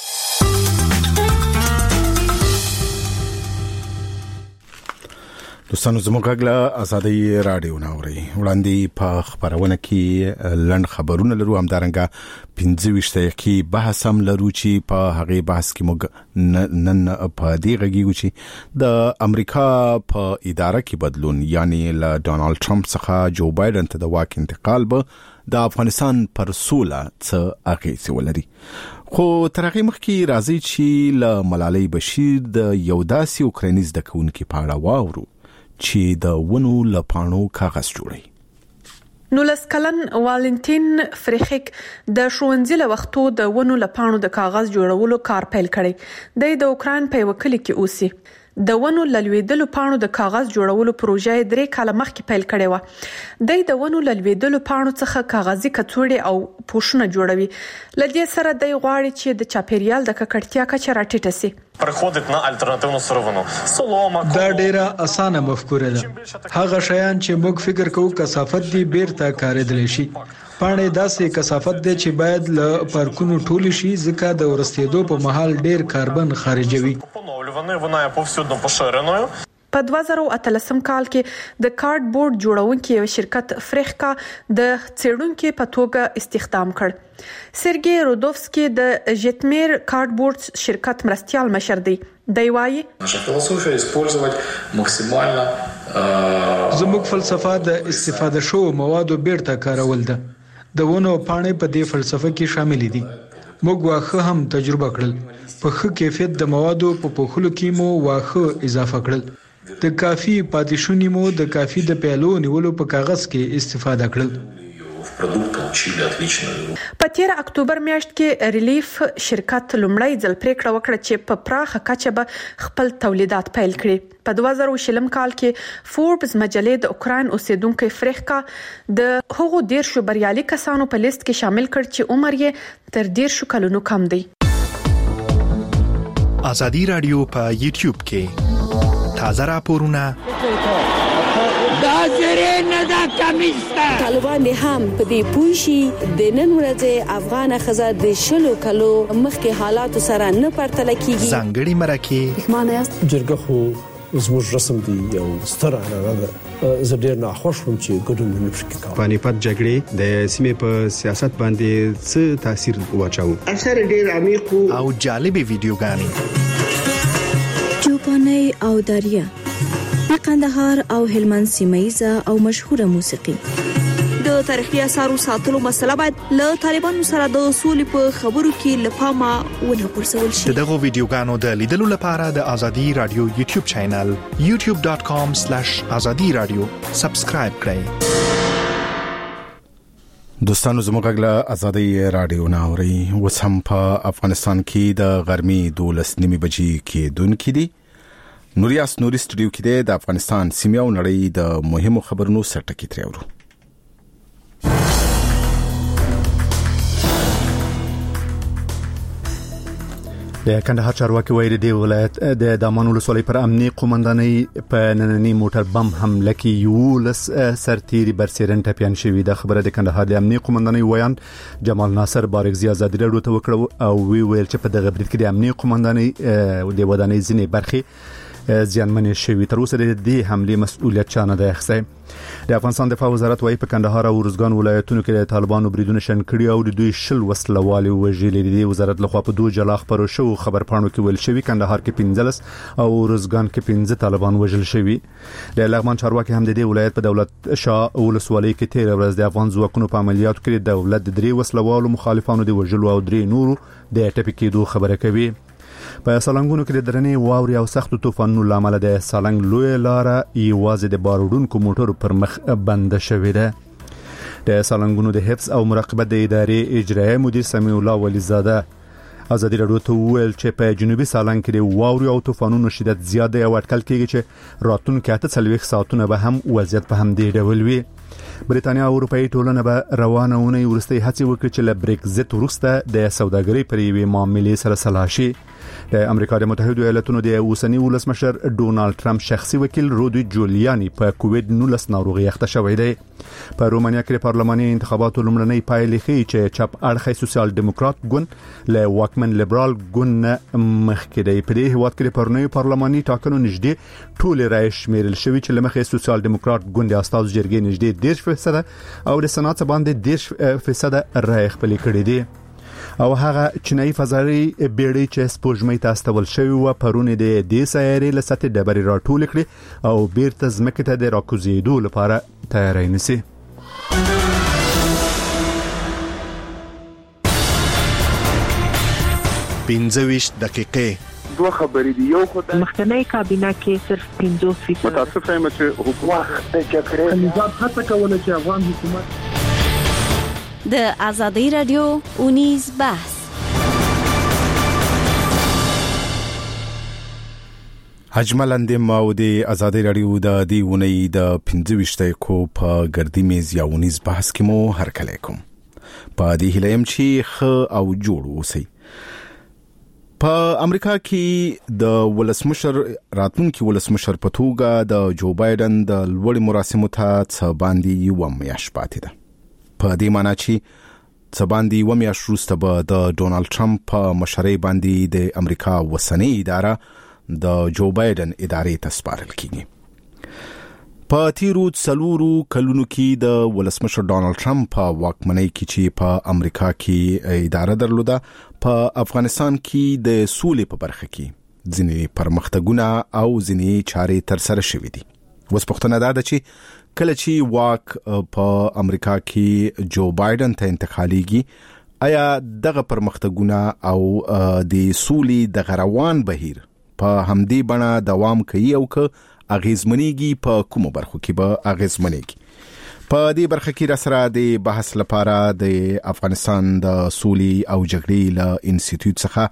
دوستانو زموږ غږ ازادي رادیو ناوري وړاندې په خبرونه کې لند خبرونه لرو همدارنګه 25 دقیقې بحث هم لرو چې په هغه بحث کې موږ نن په دې غږیږو چې د امریکا په اداره کې بدلون یعنی له ډونالد ټرمپ څخه جو بایدن ته د واک انتقال به د افغانستان پر سوله څه اغیزه ولري. خو تر هغه مخکې راځي چې له ملالۍ بشیر د یو داسې اوکرانیز د کونکي په اړه واورو چې د ونو لپانو کاغذ جوړي. نولس کلن والنتین فریخیک د ښوونځي له وختو د ونو لپانو د کاغذ جوړولو کار پیل کړی. د اوکران په وکیل کې اوسي. د ونو لویدلو پاڼو د کاغذ جوړولو پروژه 3 کال مخکې پیل کړې و. د ونو لویدلو پاڼو څخه کاغذي کڅوړې او پوښونه جوړوي. لدې سره د غواړي چې د چاپیریال د ککړتیا کچه راټیټه شي. پرخودت نه الټرناتیوو سروونو سلوما دا ډیره اسانه مفکوره ده. هغه شیان چې موږ فکر کوو کثافت دی بیرته کارېدل شي. پاڼې داسې کثافت دی چې باید له پارکونو ټول شي ځکه د ورستېدو په محل ډیر کاربن خارجوي. вона є повсюдно поширеною. په 2013 کال کې د کارډبورډ جوړونکي یو شرکت فریخکا د څېړونکو په توګه استخدام کړ. سرګي رودوفسکي د جټمیر کارډبورډ شرکت مرستيال مشر دی. دی وايي فلسفه استعمال ماکسیماله زموږ فلسفه د استفاده شو موادو بیرته کارول ده. د ونو پاڼې په دې فلسفه کې شامل دي. موږ واخه هم تجربه کړل. په ښه کیفیت د موادو په پوښلو کې مو واخه اضافه کړل. د کافي پاتیشونی مو د کافي د پیالو نیولو په کاغذ کې استفاده کړل. په 13 اکتوبر میاشت کې ریلیف شرکت لومړی ځل پریکړه وکړه چې په پراخه کچه به خپل تولیدات پیل کړي. په 2020 کال کې فوربس مجلې د اوکران اوسیدونکو فریخکا د هغو 10 بریالي کسانو په لیست کې شامل کړ چې عمر یې تر 10 کلونو کم دی. ازادي رادیو په یوټیوب کې تازه راپورونه طالبان دې هم په دې پوښي د نن ورځې افغان خزر د شلو کلو مخکې حالات سره نه پرتل کیږي. ځانګړي مرکه معنی جرګه خو زموږ رسم دی یو ستر اړه زه ډیر نه خوښ وم چې ګډون نه پکې کوم. پانیپت جګړې د سیمې په سیاست باندې څه تاثیر واچاو؟ اثر ډیر عمیق او جالب ویډیوګانې چوپاني او دریا د قندهار او هلمند سیمایزه او مشهوره موسیقي. د تاریخي اثارو ساتلو مسله باید له طالبانو سره د اصول په خبرو کې لپاره ونه پرسول شي. دغه ویډیوګانو د لیدلو لپاره د ازادي رادیو یوټیوب چینل youtube.com/azadi radio سبسکرایب کړئ. دوستانو زموږ غږ آزادۍ رادیو ناوري وسم په افغانستان کې د غرمې 12:30 بجې کې دون کې دي نورياس نوري سټډیو کې د افغانستان سیمه او نړۍ د مهمو خبرونو سرټکی تریورو. د کندهار چارواکي وایي د ولایت د دامان ولسوالۍ پر امني قومندانۍ په نننی موټر بم حمله کې یولس سرتیري برسېرن ټپيان شوي. د خبره د کندهار د امني قومندانۍ ویان جمال ناصر بارګزي آزادي راډیو ته وکړه او ویل چې په دغه برید کې د امني قومندانۍ د ودانۍ ځینې برخې زیانمنې شوي. تر اوسه د دې حملې مسؤلیت چا نه دی اخیستی. د افغانستان دفاع وزارت وايي په کندهار او ارزګان ولایتونو کې د طالبانو بریدونه شن کړي او د دوی 10 وسلوالي وژلي دي. وزارت لخوا په دوه جلا خبرو شو خبرپاڼو کې ویل شوی کندهار کې 15 او ارزګان کې 15 طالبان وژل شوي. د لغمان چارواکي هم د دې ولایت په دولت شاه ولسوالۍ کې تیر ورځ د افغان ځواکونو په عملیاتو کې د دولت د 3 وسلوالو مخالفانو د وژلو او 3 نورو د ټپي کېدو خبره کوي. په سالنګونو کې د درنې واوري او سختو طوفانونو لامل د سالنګ لوی لاره یوازې د باروډونکو موټرو پر مخ بند شوې ده. د سالنګونو د حفظ او مراقبت د ادارې اجرایي مدیر سمیع الله ولیزاده آزادي راډیو ته ویل چې په جنوبي سالنګ کې د واوري او طوفانونو شدت زیات دی او اټکل کېږي چې راتلونکي 48 ساعتونه به هم وضعیت په همدې ډول وي. بریتانیا او اروپאי ټولنه به روانه ونې ورستۍ هڅې وکړي چې له بریکزټ وروسته د سوداګرۍ پر یوې معاملې سره سلا شي. د امریکا د متحده ایالاتونو د اوسنی ولسمشر ډونالد ټرمپ شخصي وکیل رودي جولیانی په کووید-19 ناروغي اخته شوی دی. په رومانیا کې پارلماني انتخاباتو لومړنۍ پایلې ښیي چې چپ اړخی سوسیال دیموکرات ګوند له واکمن لیبرال ګوند مخکې دی. په دې هیواد کې پرونی پارلماني ټاکنو نږدې ټول رایې شمیرل شوی چې لمخې سوسیال دیموکرات ګوند استازو جرګې نږدې 10% او د سنات باندې 10% رایې خپل کړې دي. او هغه چینایي فضایي بیړۍ چې سپوږمۍ ته استول شوی و پرونه د دې سیارې له سطح ډبرې راټول کړي او بیرته ځمکې ته د راکوزیدو لپاره تیاری نیسي. 25 دقیقې دوه خبرې دی. یو خدای مخکنی کابینه کې صرف 50% متاسف یم چې حکومت د جګړې نظام هڅه کوله چې افغان حکومت د آزادۍ رادیو اونیز بحث. اجمل اندیم او د آزادۍ رادیو د دی ونی د 25 کو په ګردی میز یا اونیز بحث کې مو هرکلی کوم. په دې هلیم چې خ او جوړ وسی. په امریکا کې د ولسمشر راتلونکي ولسمشر په توګه د جو بایدن د لوړ مراسمو ته باندې یو میاشت پاتې ده. په دې معنی چې باندې و میاشت وروسته به د ډونالد ټرمپ په مشرۍ باندې د امریکا وسنۍ اداره د جو بایدن ادارې ته سپارل کیږي. په تیرو 4 کلونو کې د ولسمشر ډونالد ټرمپ په واکمنۍ کې چې په امریکا کې اداره درلوده په افغانستان کې د سولې په برخه کې ځینې پرمختګونه او ځینې چارې تر سره شوې دي. اوس پوښتنه ده چې کله چې واک په امریکا کې جو بایدن ته انتقالېږي آیا دغه پرمختګونه او د سولې د غروان بهیر په همدې بڼه دوام کوي او که اغیزمنېږي په کومو برخو کې به اغیزمنېږي. په دې برخه کې را سره د بحث لپاره د افغانستان د سولې او جګړې له انسټیټیوټ څخه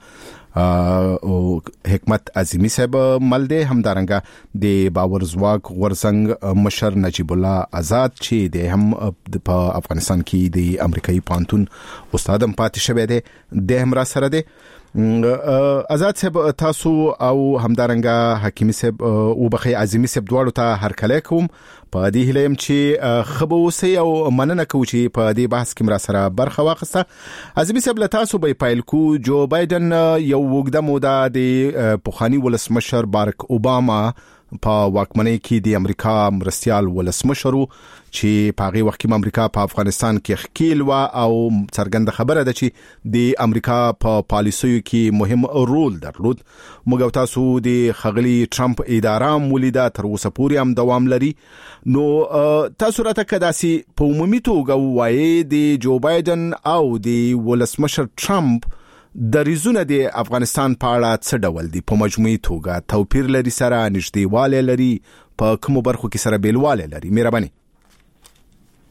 حکمت عظیمی صاحب ملده همدارنګه د باور زواک غورزنګ مشر نجیب الله آزاد چې د هم په افغانستان کې د امریکایي پانتون استادم پاتې شوی دی د هم را سره دی. آزاد صاحب تاسو او همدارنګه حکیمی صاحب او بخي عظیمی صاحب دواړو ته هرکلی کوم. په دې هلیم چې خبروسي او مننه کوم چې په دې بحث کې مرا سره برخه واخسته. عظیمی صاحب له تاسو به پایل کو جو بایدن یو وګړه موده د پوخانی ولسمشر بارک اوباما په واکمنۍ کې د امریکا مرستيال ولسمشر چې په هغه وخت کې امریکا په افغانستان کې خکیل و او څرګنده خبره ده چې د امریکا په پالیسیو کې مهم رول درلود. موږ تاسو د خغلی ټرمپ اداره مولیدا تر اوسه پورې هم دوام لري. نو تاسو راته کداسي په عمومي توګه وایي د جو بایدن او د ولسمشر ټرمپ د ریزونه د افغانستان په اړه څه ډول دي؟ په مجموعي توګه توپیر لري سره نږدېواله لري په کومو برخو کې سره بیلواله لري؟ مهرباني.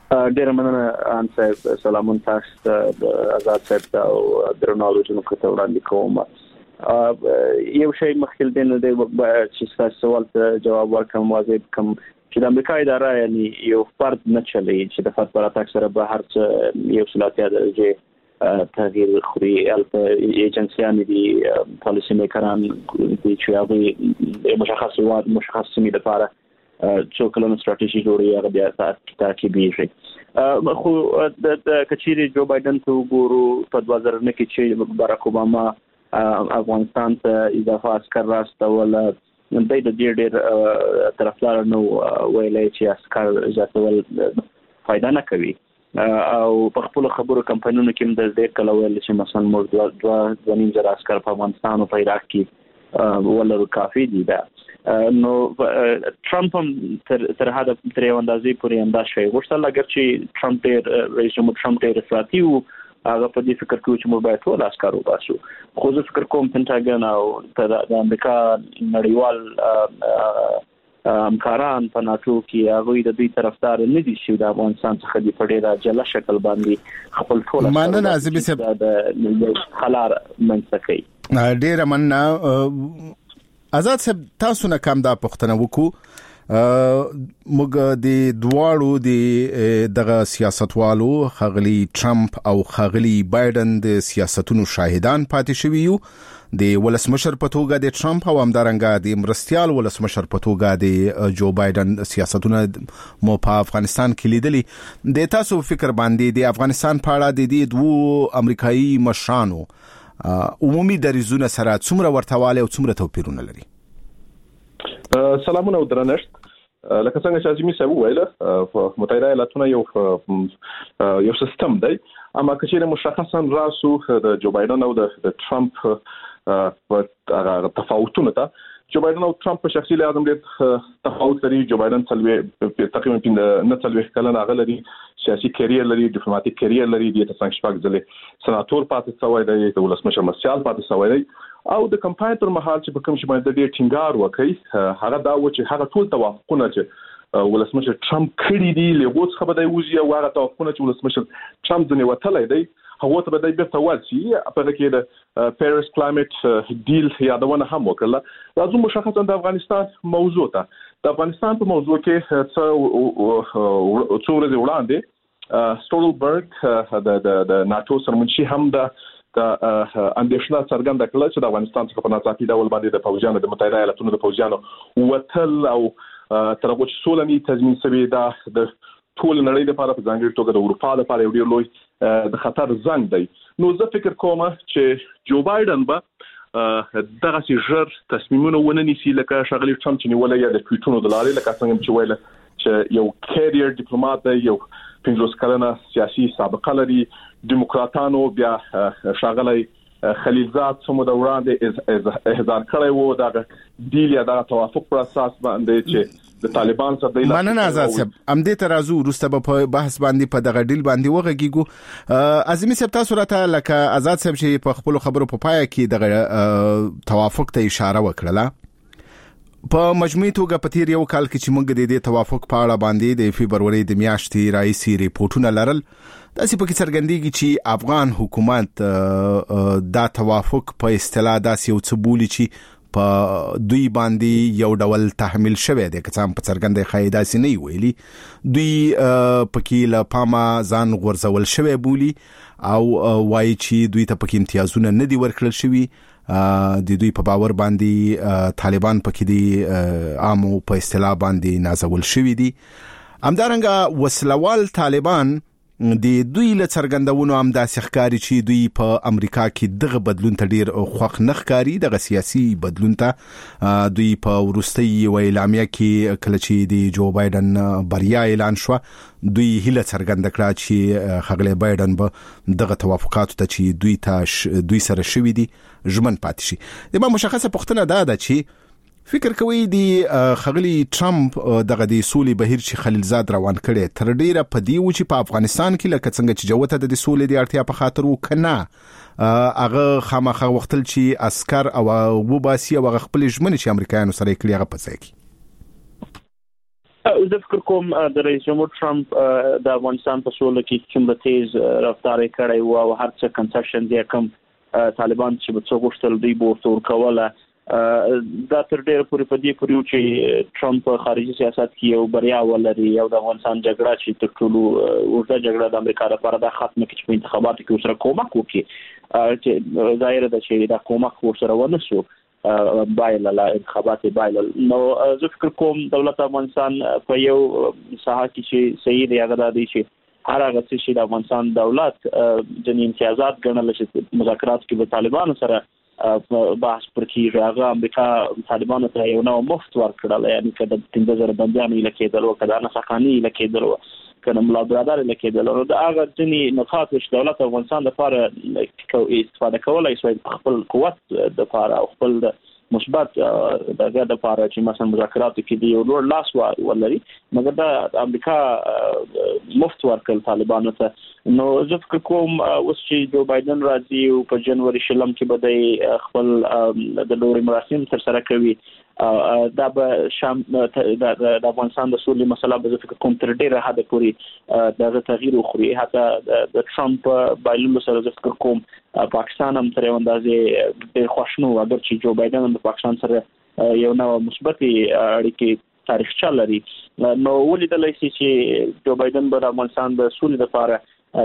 ډیر مننه ان صاحب سلامون تاسو ته آزاد صاحب او درناوی جنو کوته وړاندې کوم یو شی مخکې دین د چې تاسو سوال ته جواب ورکوم واځي کوم چې د امریکا اداره یعنی یو فرد نه چلی چې د فرد پر اتاک سره به هر څه یو صلاحیت درجه تغییر خوري البته ایجنسیان دي پالیسی میکران دي چې هغه مشخص سیمه لپاره څو کلونو ستراتیژي جوړي هغه بیا تاکیدي خو د کچيري جو بایدن ته ګورو په 2009 کې چې باراک اوباما افغانستان ته اضافه عسكر راستول د دې ډېر طرفدار نو ویلې چې عسكر زیاتول فائدہ نه کوي او په خپل خبرو کمپاینونو کې د دې کله ویل چې مثلا موږ دوه نیم زره عسكر په افغانستان او په عراق کې ولر کافي دي دا نو ټرمپ هم تر هدا تر یو اندازې پورې انداز شوی غوښتل اگر چې ټرمپ ډېر رئیس جمهور ټرمپ ډېر افراطي وو هغه په دې فکر کوي چې موږ باید ټول عسكر وباسو خو زه فکر کوم پنټاګن او د امریکا نړیوال همکاران په ناتو کې هغه د دوی طرفدار نه دي چې د افغانستان څخه د پړې جلا شکل باندې خپل ټول مننه عزیز صاحب د خلار منځکي ډیر مننه آزاد صاحب تاسو نه کوم دا پښتنه وکړو موږ د دواړو د دغه سیاستوالو خغلی ټرمپ او خغلی بایدن د سیاستونو شاهدان پاتې شوي یو د ولسمشر په توګه د ټرمپ او همدارنګه د مرستيال ولسمشر په توګه د جو بایدن سیاستونه مو په افغانستان کې لیدلي د تاسو فکر باندې د افغانستان په اړه د دې دوه امریکایي مشرانو عمومي دریزونه سره څومره ورتواله او څومره توپیرونه لري سلامونه او درنښت لکه څنګه چې عظیمي صاحب ویل متحده ایالاتونه یو سیستم دی اما کچېره مشخصا راسو د جو بایدن او د ټرمپ په تفاوتونه ته جو بایدن او ټرمپ په شخصي لحاظ ډېر تفاوت لري جو بایدن تقریبا نه څلوي کلن اغلري سیاسي کیریر لري ډیپلوماټیک کیریر لري د څنګه شپږ ځله سناتور پاتې شوی دی د ولسمشر مرستيال پاتې شوی دی او د کمپاین تر مهال چې په کوم شي باندې ډېر ټینګار وکړي هغه دا و چې هغه ټول توافقونه چې ولسمشر ټرمپ کړی دی له اوس خبره دی وزي او هغه توافقونه چې ولسمشر ټرمپ ځنې وتلای دی هغه ته به بیرته ورسي په کې د پاریس کلایمټ ډیل یادونه هم وکړه راځو مشخصا د افغانستان موضوع ته د افغانستان په موضوع کې څو ورځې وړاندې سټولبرګ د ناتو سرمنشي هم د اندیشنه څرګنده کړه چې د افغانستان څخه په ناڅاپي ډول باندې د فوجانو د متحده ایالاتونو د فوجانو وتل او تر هغه چې سولمي تضمین شوی دا د ټول نړۍ لپاره په ځانګړي توګه د اروپا لپاره یو ډیر لوی د خطر زنګ دی نو زه فکر کوم چې جو بایدن به دغه سي ژر تصمیمونه وننسي لکه شغلي ټرمپ چې نیولې یا د پیټونو د لارې لکه څنګه چې ویل چې یو کیریئر ډیپلوماټ دی یو 50 کلنه سیاسي سابقه لري دیموکراتانو بیا شغلي خلیلزاد سمو د وړاندې احضار کړی وو دا ډیل یا دا توافق پر اساس باندې چې د طالبان سره د مننه آزاد صاحب امدې ترازو وروسته په بحث باندې په دغه ډیل باندې وغږیږو عظیمي صاحب تاسو راته لکه آزاد صاحب چې په خپل خبرو په پای کې دغه توافق ته اشاره وکړه په مجموعي توګه په تیر یو کال کې چې موږ د دې توافق په اړه باندې د فبرवरी د میاشتې رئیسي ریپورتونه لرل داسې په کې څرګندېږي چې افغان حکومت دا توافق په اصطلاح داسې یو څه بولي چې په دوی باندې یو ډول تحمیل شوی دی که څنګه په څرګندې خایدا سي نه ویلي دوی پکې له پاما ځان غورځول شوی بولي او وایي چې دوی ته پکې امتیازونه نه دي ورکړل شوی د دوی په باور باندې طالبان پکې دي عامو په اصطلاح باندې نازول شوی دي همدارنګه وسلوال طالبان د دوی له څرګندونو هم داسې ښکاري چې دوی په امریکا کې دغه بدلون ته ډیر خوښ نه ښکاري دغه سیاسي بدلون ته دوی په ورستۍ اعلامیه کې کله چې د جو بایدن بریا اعلان شو دوی هیله څرګنده کړه چې خغلی بایدن به دغه توافقات ته چې دوی سره شوي دي ژمن پاتې شي د ما مشخصه پوښتنه ده چې فکر کوي دی خغلی ټرمپ دغه د سولې بهیر چې خلیلزاد روان کړي تر ډیره په دی و چې په افغانستان کې لکه څنګه چې جوته د سولې د اړتیا په خاطر وکنه هغه خامخا وختل چې عسكر او وباسي او خپل ژمنې چې امریکایانو سره کړی هغه پڅای کی زه فکر کوم د رئیس جمهور ټرمپ د افغانستان په سوله کې څومره تیز رفتار کړی و او هر څه کنسیشن دی کوم طالبان چې په څو غوښتل دی بورتور کوله دا تر ډیره پورې په دې پورې چې ټرمپ خارجي سیاست کې یو بریا ولري او د افغانستان جګړه چې تر ټولو اوږده جګړه د امریکا لپاره د ختمه کې په انتخاباتو کې سره کومک وکړي چې ظاهر ده چې دا کومک ورسره ونه شو بایلل انتخابات بایلل نو زه فکر کوم دولت افغانستان په یو ساحه کې چې صحیح دی هغه د دې چې هر هغه چې د افغانستان دولت د امتیازات ګڼل شي مذاکرات کې د طالبانو سره بحث پر کېږي هغه امریکا طالبانو ته یو نو مفت ورکړل یعنی کله 13000 بندیان لکه دلو کله نه سخانی لکه دلو کنه ملا برادر لکه دلو د هغه ځنی نقاط چې دولت افغانستان لپاره استفاده کولای شي خپل قوت د لپاره خپل مثبت دغه د لپاره چې مثلا مذاکرات کې دی یو لوړ لاس ولري مګر د امریکا مفت ورکړل طالبانو ته نو زه فکر کوم اوس چې جو بایدن راځي او په جنوري شلم کې به خپل د لوري مراسم تر سره کوي دا به شام د افغانستان د سولې مسله به فکر کوم تر ډیره حد پورې د تغییر خوري حتی د ټرمپ بایلن سره فکر کوم پاکستان هم تر یو اندازې ډیر خوشنو اگر چې جو بایدن د پاکستان سره یو نو مثبت اړیکې تاریخچه لري نو ولیدل شي چې جو بایدن به د افغانستان د سولې لپاره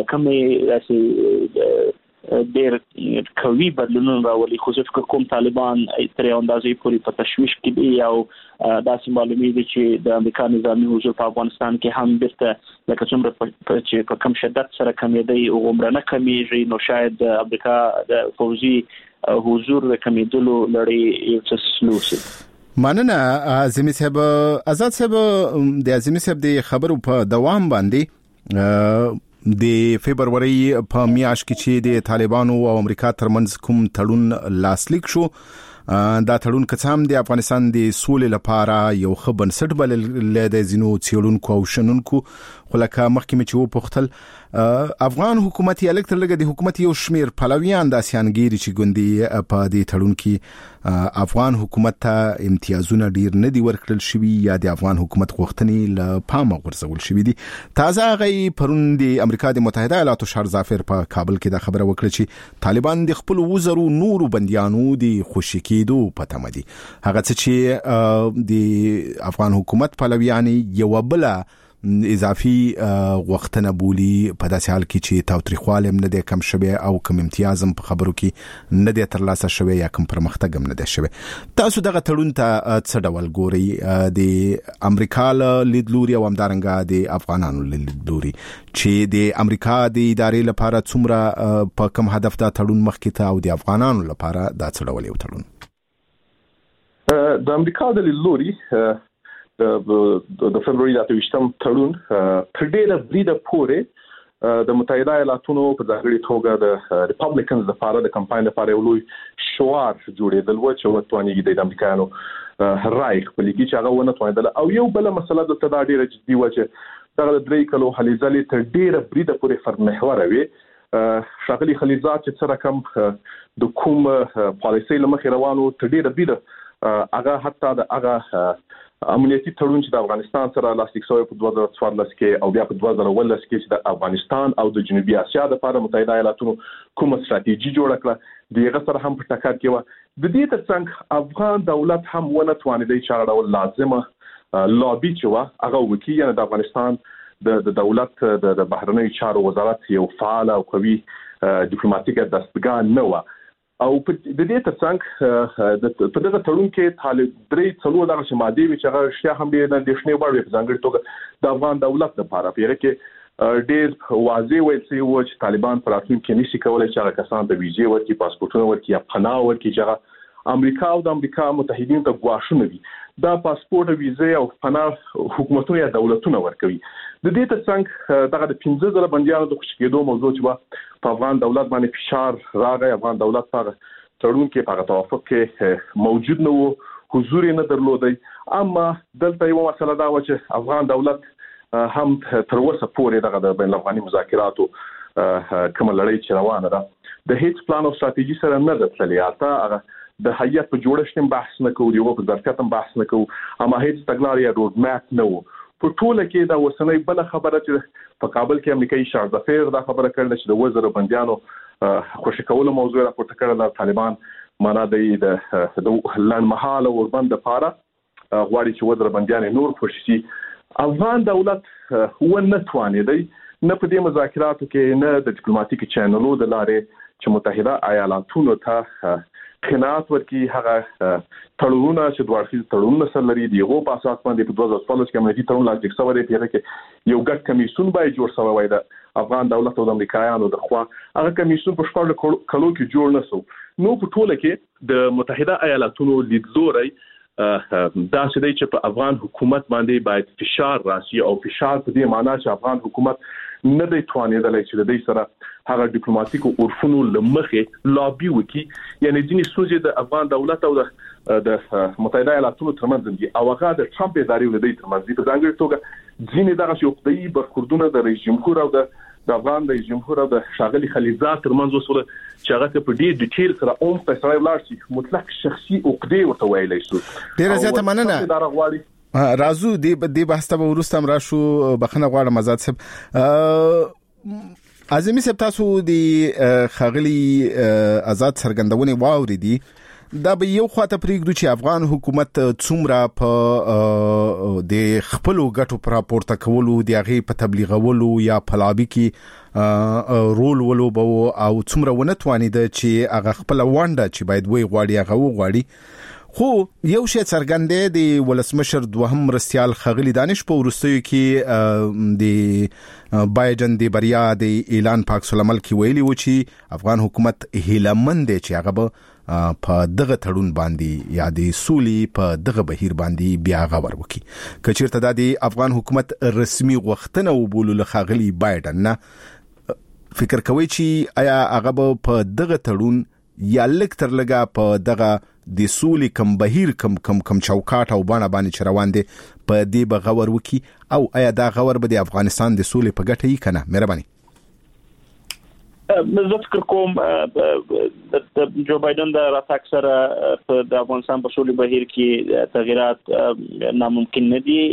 کومې ډېر قوي بدلونونه راولي خو فکر کوم طالبان تر یو اندازې پورې په تشویش کې دي او داسې معلومیږي چې د امریکا نظامی حضور په افغانستان کې هم بیرته لکه څومره چې په کم شدت سره کمیدي او عمره نه کمیږي نو شاید د امریکا د فوزي حضور د کمیدلو لړۍ یو څه سلو شي مننه اعظمي صاحب آزاد صاحب د اعظمي صاحب د خبرو په دوام باندې د فبرवरी په میاشت کې چې د طالبانو او امریکا ترمنځ کوم تړون لاسلیک شو دا تړون کڅام د افغانستان د سولې لپاره یو ښه بنسټ بلل د زینو څیړونکو او شنونکو خلک مخکې چې و پختل افغان حکومت یې الکتر لګ د حکومت یو شمیر پلویان د اسیانګيري چې ګوندي په دې تړون کې افغان حکومت ته امتیازونه ډیر نه دي ورکړل شوی یا د افغان حکومت غوښتنې له پامه غورځول شوی دي تازه غي پرون د امریکا د متحده ایالاتو شهر ظافر په کابل کې د خبره وکړه چې طالبان د خپل وزرو نورو بنديانو د خوشی کېدو پته مدي هغه چې د افغان حکومت پلویان یو بل اضافي وختنه بولی په داسې حال کې چې تاوتریخواله نه د کم شوه او کم امتیازم په خبرو کې نه د ترلاسه شوه یا کم پرمختګ هم نه ده شوه تاسو دغه تړون ته څه ډول ګوري د امریکا لیدلوري او همدارنګه د افغانانو لیدلوري چې د امریکا د ادارې لپاره څومره په کم هدف دا تړون مخکې ته او د افغانانو لپاره دا څه ډول یو تړون د امریکا د لیدلوري د فبرवरी د 28م تړون تر ډیره بریده پورې د متحده ایالاتونو په ځانګړي توګه د ریپابلیکنز لپاره د کمپاین لپاره یو لوی شعار جوړېدل و چې وتوانیږي د امریکایانو رای خپلېږي چې هغه ونه توانېدل او یو بل مسله د تدا ډیره جدي و چې دغه درې کلو حلیزلې تر ډیره بریده پورې فرمحوره وي شاغلي خلیزات چې سره کم د کوم پالیسي لمخې روانو تر ډیره بریده هغه حتی د هغه امنیتي تړون چې د افغانستان سره لاسلیک شوی په 2014 کې او بیا په 2019 کې چې د افغانستان او د جنوبي اسیا لپاره متحده ایالاتونو کومه ستراتیژي جوړه کړه دغه سره هم په ټکر کې و د دې ترڅنګ افغان دولت هم ونه توانیدي چې هغه لازمه لابي چې و هغه وکړي یعنی د افغانستان د دولت د بهرنیو چارو وزارت یو فعال او قوي ډیپلوماټیک دستګاه نه و او په دې ترڅنګ په دغه تړون کې طالب درې څلور دغه ماده وی چې هغه شیا هم ډېر د شنو بار په ځانګړي توګه د افغان دولت لپاره پیره کې ډېر واضح ویل شوی و چې طالبان پر راتلونکي کې نشي کولای چې هغه کسان د ویزې ورکړي پاسپورتونه ورکړي یا پناه ورکړي چې هغه امریکا او د امریکا متحدین ته غواړي وي دا پاسپورت ویزې او پناه حکومتونه یا دولتونه ورکوي د دې ترڅنګ دغه د 15000 بنديانو د خوشی کېدو موضوع چې په افغان دولت باندې فشار راغی افغان دولت پر تړون کې په توافق کې موجود نه وو حضور نه درلودي اما دلته یو مسله دا و چې افغان دولت هم تر اوسه پورې دغه د بین الافغاني مذاکراتو کوم لړۍ چې روانه ده د هیڅ پلان او ستراتیژي سره نه ده تللی هغه د هیئت په جوړښت بحث نه کوو یو په ظرفیت بحث نه کوو اما هیڅ تګلارې یا روډ ماپ نه وو په ټوله کې دا وسنۍ بل خبره چې په کابل کې امریکایي شاه ظفیر دا خبره کړل چې د وزیر بنديانو خوشی کولو موضوع راپورته کړل د طالبان معنا د لنډمهاله وربند لپاره غواړي چې وزیر بنديان نور خوشي افغان دولت ونه توانیدي نه په دې مذاکراتو کې نه د ډیپلوماټیک چینلونو د لارې چې متحده ایالاتونو ته خناعت ورکي هغه تړونونه چې دوه تړونونه سره لري دیغه په اساس باندې په 2014 کې امریکایي تړون لاسلیک شوی دی پیره کې یو ګډ کمیسیون باندې جوړ شوی وای د افغان دولت او د امریکایانو د خوا هغه کمیسیون په شپږ کلو کې جوړ نشو نو په ټوله کې د متحده ایالاتونو لیدلوري دا چې په افغان حکومت باندې باید فشار راشي او فشار په دې معنی چې افغان حکومت نه دی توانیدلی چې د دې سره هغه ډیپلوماټیکو عرفونو لمخې لابي وکي یعنی ځینې سوزي د افغان دولت او د متحده ایالاتونو ترمنځ دي او هغه د ټرمپ ادارې ولدي ترمنځ دي په ځانګړي توګه ځینې دغه یوقدي برخوردونه د رئیس جمهور او د افغان رئیس جمهور او د شاغلي خلیلزاد ترمنځ وسوله چې هغه په دې ډیټیل سره اون په سره ولاړ شي مطلق شخصي عقدې ورته ویلای شو ډیر زیاته مننه رازو دی بحث ته ورستم راشو بخنه غواړم آزاد صاحب اعظمي صاحب تاسو دی خاغلی آزاد سرګندونې واوري دي دا به یو خواته پریږدو چې افغان حکومت څومره په د خپل غټو پر راپورته کولو دی هغه په تبلیغولو یا پلابي کې رول ولوبو او څومره ونه توانید چې هغه خپل وانډه چې باید وي غواړي هغه وغواړي خو یو شی څرګندې دی ولسمشر دوهم مرستيال خغلی دانش په ورستیو کې د بایدن د بریا د اعلان پاک سلامل کې ویلي و چې افغان حکومت هیلمند دی چې هغه په دغه تړون باندې یا د سولي په دغه بهیر باندې بیا غور وکي کچیرته د افغان حکومت رسمي غوښتنه وبولل خغلی بایدن نه فکر کوي چې آیا هغه په دغه تړون یا لک تر لګه په دغه د سولي کم بهیر کم چوکاټ او باندې باندې روان دي په دې بغور وکي او آیا دا غور به د افغانستان د سولي په ګټه یې کنه مهرباني زه فکر کوم د جو بایدن د راتګ سره د افغانستان په سولي بهیر کې تغیرات ناممکن نه دي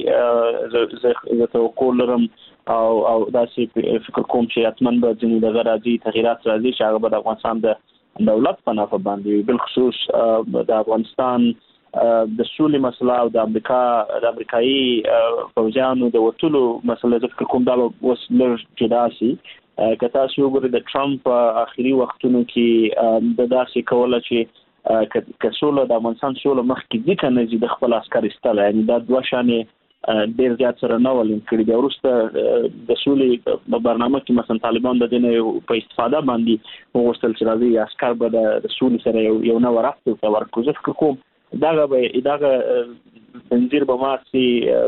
زه توقع لرم او داسې فکر کوم چې اتمن به ځینې د غراضي تغیرات راځي چې هغه د افغانستان د دولت په نافه باندې بل خصوص د افغانستان د سولې مسله او د امریکایي فوجانو د وټولو مسله ذکر کوم دا اوس لږ جداسي کته شو ګره د ټرمپ اخیری وختونو کې د داسې کوله چې کڅوله د افغانستان سولې مخ کې ځکه نه د خپل عسكر استل یعنی دا دوه شانې ډیر زیات سره نه ولین کړی دی ورسته د سولې په برنامه کې مثلا طالبان د دې په استفاده باندې وغوښتل چې راځي عسكر به د سولې سره یو نو ورافته ورکو زه فکر کوم داغه بنزیر به ماسي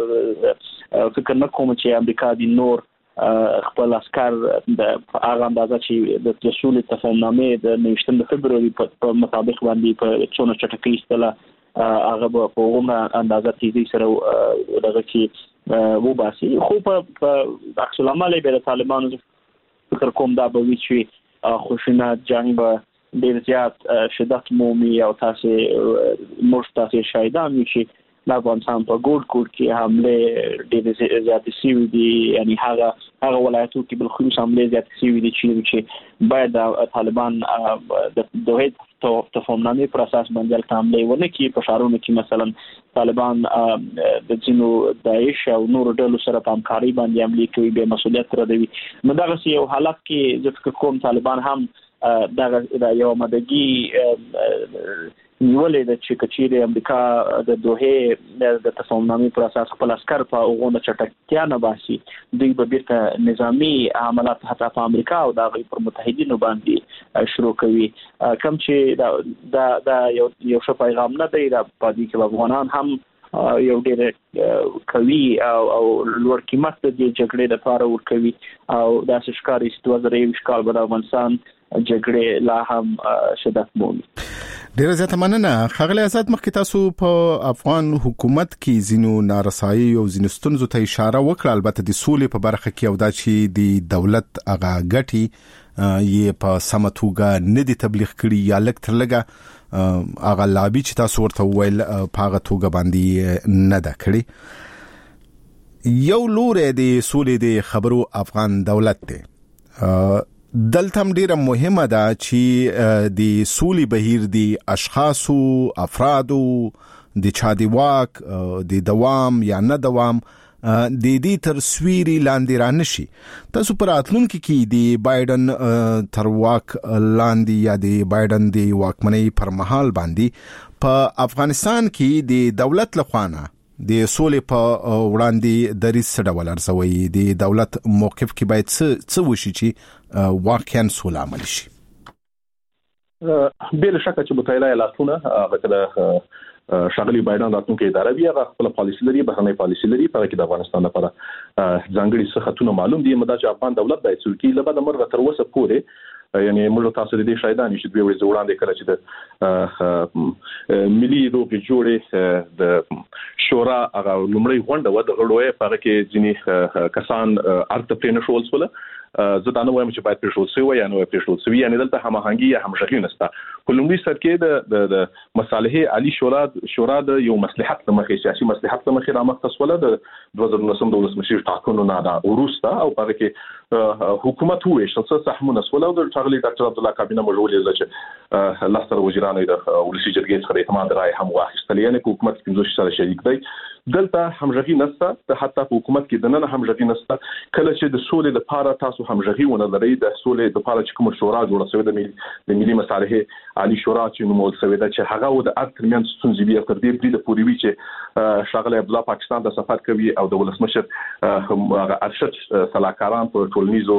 فکر نه کوم چې امریکا د نور خپل عسكر د هغه اندازه چې د سولې تفاهمنامې د 19 فبراير په مطابق باندې په څونه چټکۍ استله هغه په عمره اندازه تیزی سره دغه چې وباسي خو په عکس العمل به طالبانو فکر کوم دا به وي چې خوشینه جنگ به ډیر زیات شدت مومي او تاسو مرستاسي شایدان شي د افغانستان په ګورډ کوټ کې حمله ډېر زیات شوي دي یعنی هغه ولایتو کې بل خصوص حمله زیات شوي دي چې باید طالبان د دوه تفاهمنامې پر اساس باندې حمله ونه کړي په شهرونو کې مثلا طالبان د جنو داعش او نور ډلو سره په همکاري باندې حمله کوي به مسؤلیت ردوي نو دغه یو حالت کې ځکه کوم طالبان هم دغه یو مدګي نیولې د چکچيري امریکا د دوه د تفاهمنامې پر اساس خپل عسكر په اوغونه چټکتیا نه باسي دوی به بیرته نظامی عملیات حتی په امریکا او د غیر متحدینو باندې شروع کوي کوم چې دا یو ښه پیغام نه دی د پادي کې افغانان هم یو ډېر کوي او لوړ قیمت د جګړې لپاره ورکوي او د اشکاري 2020 کال په افغانستان جګړې لا هم شدت مومي ډیر زیاته مننه خغلی آزاد مخکې تاسو په افغان حکومت کې زینو نارسایي او زینو ستونزو ته اشاره وکړه البته د سولې په برخه کې او دا چې د دولت هغه ګټي یې په سمتوګه نه دي تبلیغ کړي یا لکتر لګه هغه لابي چې تاسو ورته ویل په هغه توګه باندې نه ده کړی یو لوري د سولې د خبرو افغان دولت دی. دلته هم ډیره مهمه ده چې د سولې بهیر د اشخاصو افرادو د چا دی واک د دوام یا نه دوام د دې تر سویری لاندې را نشي. تاسو پر اتلونکو کې د بایدن تر واک لاندې یا د بایدن د واکمنۍ پر مهال باندې په افغانستان کې د دولت لخوانه د سولې په وړاندې دریځ څه ډول ارزوي؟ د دولت موقف کې باید څه وشي چې واقعا سوله عملي شي؟ بل شک چې متحده ایالاتونه هغه شغلي بایدن راتلونکي اداره بیا خپل پالیسي لري، بهرنۍ پالیسي لري، په کې د افغانستان لپاره ځانګړي څه خطونه معلوم دي. مدا چې افغان دولت د څوکۍ لپاره مرغه تر اوسه پورې یعنی موږ تاسو د دې شایدان چې دوی ورځ وړاندې کړل چې د ملي روغې جوړې د شورا هغه لومړی غونډه و د غړوې په کې ځینې کسان ارته پرې نشول سول. زه دا نه وایم چې باید پرېښول شي یا نه پرېښول شي، یعنی دلته هماهنګي یا همغږي نشته. په لومړي سر کې د مصالحې عالی شورا د یو مصلحت لمخې سیاسي مصلحت لمخې رامخته سول د 2019 د ولسمشر ټاکنو نه دا ورسته او په کې حکومت وېشل څه سهمونه سول او د ټاغلي ډاکټر عبد الله کابینه مجولې چې لستر وزیرانو د ولسی جرګې څخه اعتماد راي هم واخیستل، یعنی حکومت کې 15 سره شریک دی. دلته همغږي نشته، حتی په حکومت کې د نن همغږي نشته. کله چې د سولې لپاره تاسو همغږي ونه لرئ، د سولې لپاره چې کوم شورا جوړه شوې د ملي مصالحې عالی شورا چې نومول شوې ده چې هغه د ارترمنټ ستونزې بیا تر دې د پوری وی چې شاغله عبد الله پاکستان د سفر کوي او د ولسمشر هغه ارشد صلاحکاران په ټولنیزو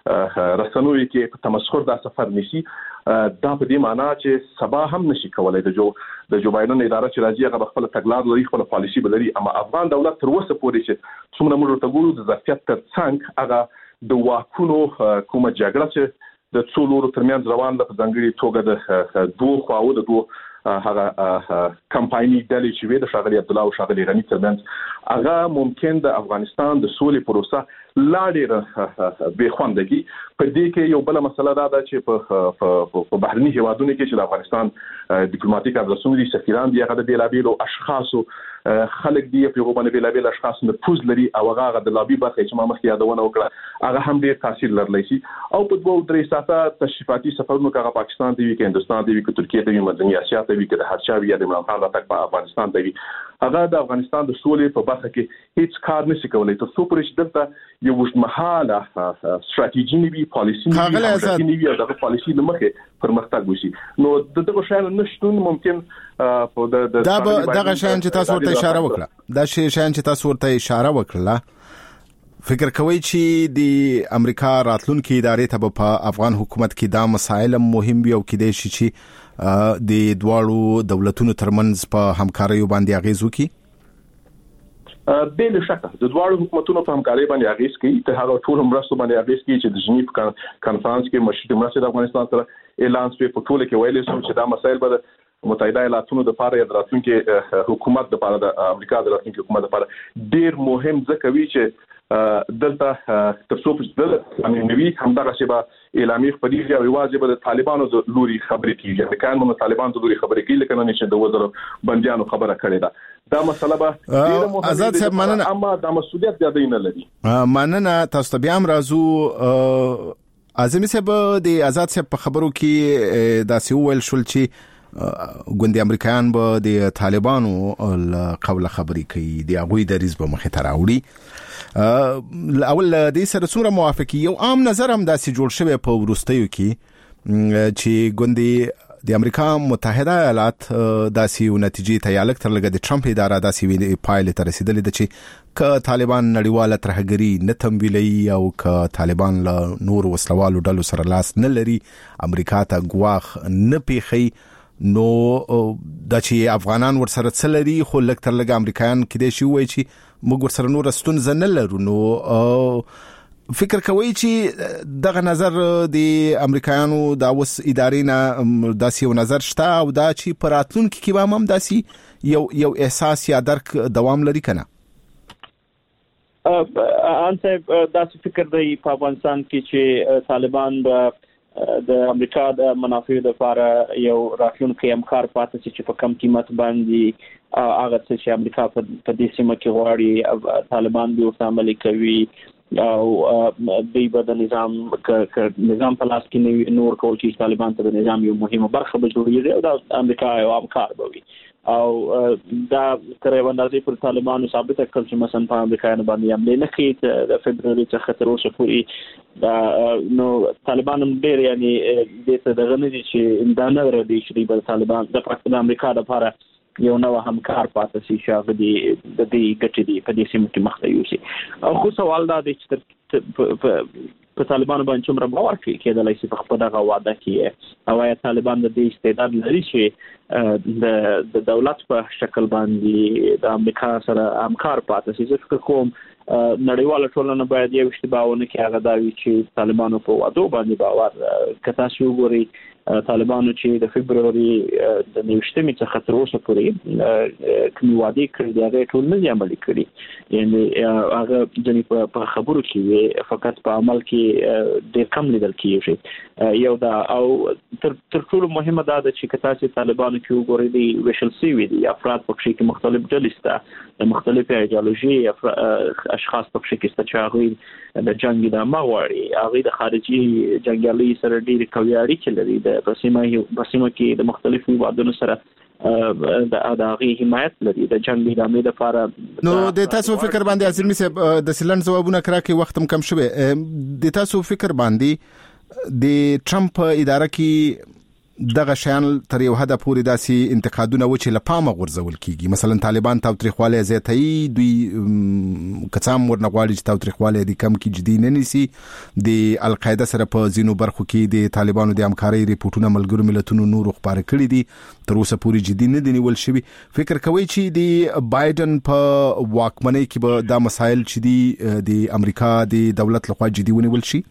رسنوي کې په تمسخر دا سفر نشي. دا په دې معنی چې سبا هم نشي کولای د جو بایدن اداره چې راځي هغه خپل تګلار لري، خپل پالیسي بلري. اما افغان دولت تر اوسه پورې چې څومره موږ ته ګورو د ظرفیت تر څنګ هغه د واکونو کومه جګړه چې د څو لورو ترمنځ روان ده په ځانګړي توګه د دوه خواو د دوه هغه کمپایني ډلې چې وي د شاغلي عبد الله او شاغلي غنی ترمنځ هغه ممکن د افغانستان د سولې پروسه لا ډېر به خوندګي. په دې کې یو بل مسله دا ده چې په بهرني هیوادونو کې چې د افغانستان ډیپلوماټیک ادرسونه دي، سفیران دي، هغه د بیلابیلو اشخاصو خلک دي په غوبانه بیلابیل اشخاص نفوذ لري او هغه د لابي برخه چې ما مخکې یادونه وکړه هغه هم ډېر تاثیر لرلی شي. او په 2-3 ساعته تشریفاتي سفرونو کې هغه پاکستان دی، کې هندستان دی، کې ترکیه دی، مدني اسیا دی، کې د هر چا وی د عمران خان راتګ په افغانستان دی، هغه د افغانستان د سولې په برخه کې هیڅ کار نشي کولای. تر څو پورې چې دلته یو وشمحاله ستراتیژي نیوي، پالیسي نیوي او دغه پالیسي لمخې پرمختګ وشي، نو دغه شان نشټون ممکن په دغه شان چې تاسو ورته اشاره وکړه، دا شان چې تاسو ورته اشاره وکړه، فکر کوي چې د امریکا راتلونکي ادارې ته په افغان حکومت کې دا مسایل مهم وي او کېدای شي چې د دواړو دولتونو ترمنځ په همکارۍ باندې اغیز وکړي؟ بل شک د دواړو حکومتونو په همکارۍ باندې اغیز کوي، ته هغه ټول مرستو باندې اغیز کوي چې د جنیف کانفرنس کې مشروطه مرستې د افغانستان سره اعلان شوی. په ټول کې ویلې شو چې دا مسایل به د متحده ایالاتونو د لپاره د راتلونکي حکومت د لپاره د امریکا د راتلونکي حکومت لپاره ډیر مهم ځکه وی چې دلته تر څو چې د نوي همدغه شبا اعلامیه خبري او واجب د طالبانو د لوري خبرې کیږي، د کانونو طالبانو د لوري خبرې کیږي، لکه نه چې د وزیر بنديانو خبره کړې ده. دا مسله به ډیره مهمه آزاد صاحب مننه، اما د مسؤلیت زیاده نه لري. مننه تاسو ته بیا هم راځو. اعظمي صاحب د آزاد صاحب په خبرو کې داسې ویل شول چې ګوندي امریکایان به د طالبانو قوله خبرې کوي، د هغوی د ریز به مخې ته راوړي. اول د سره څومره موافقي؟ یو عام نظر هم داسې جوړ شوی په وروستیو کې چې ګوندي د امریکا متحده ایالات داسې نتیجې ته یالک تر لګه د ټرمپ اداره داسې پایله ته رسیدلې ده چې ک طالبان نړیواله ترهګری نه تمویلي او ک طالبان له نور وسلوالو ډلو سره لاس نه لري، امریکا ته ګواخ نه پیخي، نو د چې افغانان ورسره څلري خو لکه تر لګه امریکایان کې د شي وای چې موږ ورسره نور ستونزه نه لرو. نو فکر کوي چې دغه نظر د امریکایانو د اوس ادارې نه داسې یو نظر شته او دا چې پر راتلونکي کې هم داسې یو احساس یا درک دوام لري کنه؟ ان صاحب داسې فکر دی په افغانستان کې چې طالبان به د امریکا د منافعو لپاره یو راتلونکي امکار پاتې چې په کم قیمت باندې هغه چې امریکا په دې سیمه کې غواړي طالبان به ورته عملي کوي او دوی به د نظام په لاس کې نور کول چې طالبان ته د نظام یو مهمه برخه به جوړیږي او د امریکا یو امکار به وي او دا تر یو اندازې پر طالبانو ثابت کړل چې مثلا په امریکایانو باندې حمله نه کوي د فبروري څخه تر اوسه پورې دا نو طالبان هم ډېر یعنی د څه دغه نه دي چې دا نه ورته چې د طالبان د امریکا لپاره یو نو همکار پاتې شي چې د دې ګټې دی په دې سیمه کې مخته یوسي او خو سوال دا دی چې په طالبانو باندې څومره باور کوي کېدلای شي په خپل دغه وعده کې او یا طالبان د دې استعداد لري چې د دولت په شکل باندې د امریکا سره همکار پاتې شي. زه فکر کوم نړیواله ټولنه باید یو اشتباهونه کې هغه دا وي چې طالبانو په وعده باندې باور کته شو ګوري طالبانو چې د فبروري د 19 څخه تر اوسه پورې کوم وعده کړی دی هغه ټول نه عملي کړی یعنی هغه ځنې په خبرو کې فقط په عمل کې ډېر کم لیدل کیږي یو دا او تر ټولو مهمه دا ده چې کته چې طالبانو کې وګوري دی ویشل سی وي دي افراد په کې مختلف ډلې سته مختلفه ایدئولوژي اشخاص په کې سته چې هغه د جنگ د مغواړي هغه د خارجي جنگیالي سره ډېر قوي اړیکې لري د بسیمه کې د مختلفو وادونو سره د هغه حمایت لري د جنگ د امید لپاره. نو د تاسو فکر باندې اصلي سه د سیلند جوابونه کړه کې وخت کم شوه د تاسو فکر باندې د ټرمپ اداره کې دغه شان تر یو حد پورې داسې انتقادونه و چې لپامه غورځول کیږي مثلا طالبان تاوتریخواله زیاتای دوی کڅام ورنغواړي چې تاوتریخواله د کم کې جدي نه نیسي د القاعده سره په زینو برخو کې د طالبانو د همکارۍ ریپورتونه ملګرو ملتونو نور خبره کړي دي تر اوسه پورې جدي نه دي نیول شوی. فکر کوي چې د بایدن په واکمنۍ کې به دا مسایل چې دي د امریکا د دولت لخوا جدي ونیول شي؟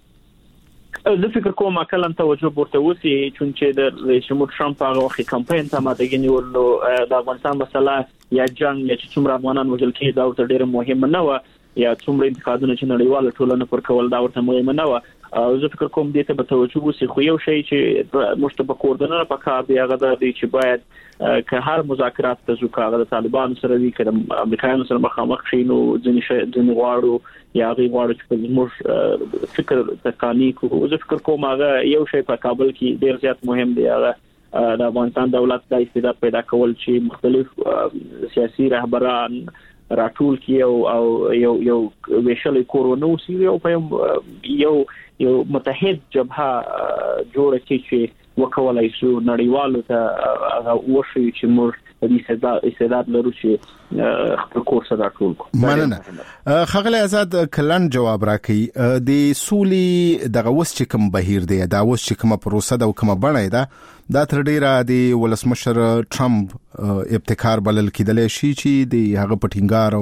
زه فکر کوم کله توجه ورته وسی چې د رئیس جمهور ټرمپ هغه وخت کمپاین ته ماده نیولو د افغانستان مسله یا جنگ یا چې څومره افغانان وژل کېږي دا ورته ډېر مهم نه و یا څومره انتقادونه چې نړیواله ټولنه پر کول دا ورته مهم نه و. زه فکر کوم دې ته به توجه وسی خو یو شی چې مشتبه کوردنه په کار دی هغه د چې باید که هر مذاکرات ته ځو هغه د طالبان سره وي که د امریکایانو سره مخامخ شي نو ځینې غواړو یا هغه غواړي چې موږ فکر تکانی کوو. زه فکر کوم هغه یو شی په کابل کې ډیر زیات مهم دی هغه د افغانستان دولت د استعداد پیدا کول چې مختلف سیاسي رهبران راټول کی او یو ویشل کورونو سی او په یو متحد جبهه جوړه چې وکولای شو نړیوالو ته وشي چې موږ د استعداد لرو چې خپل کورس راټول کو. مننه خغله آزاد کلن جواب راکړي د سولې دغه وس چې کوم بهیر دی دا وس چې کومه پروسه دا کومه بڼه ده دا تر ډیره د ولسمشر ټرمپ ابتکار بلل کېدل شي چې د هغه پټینګار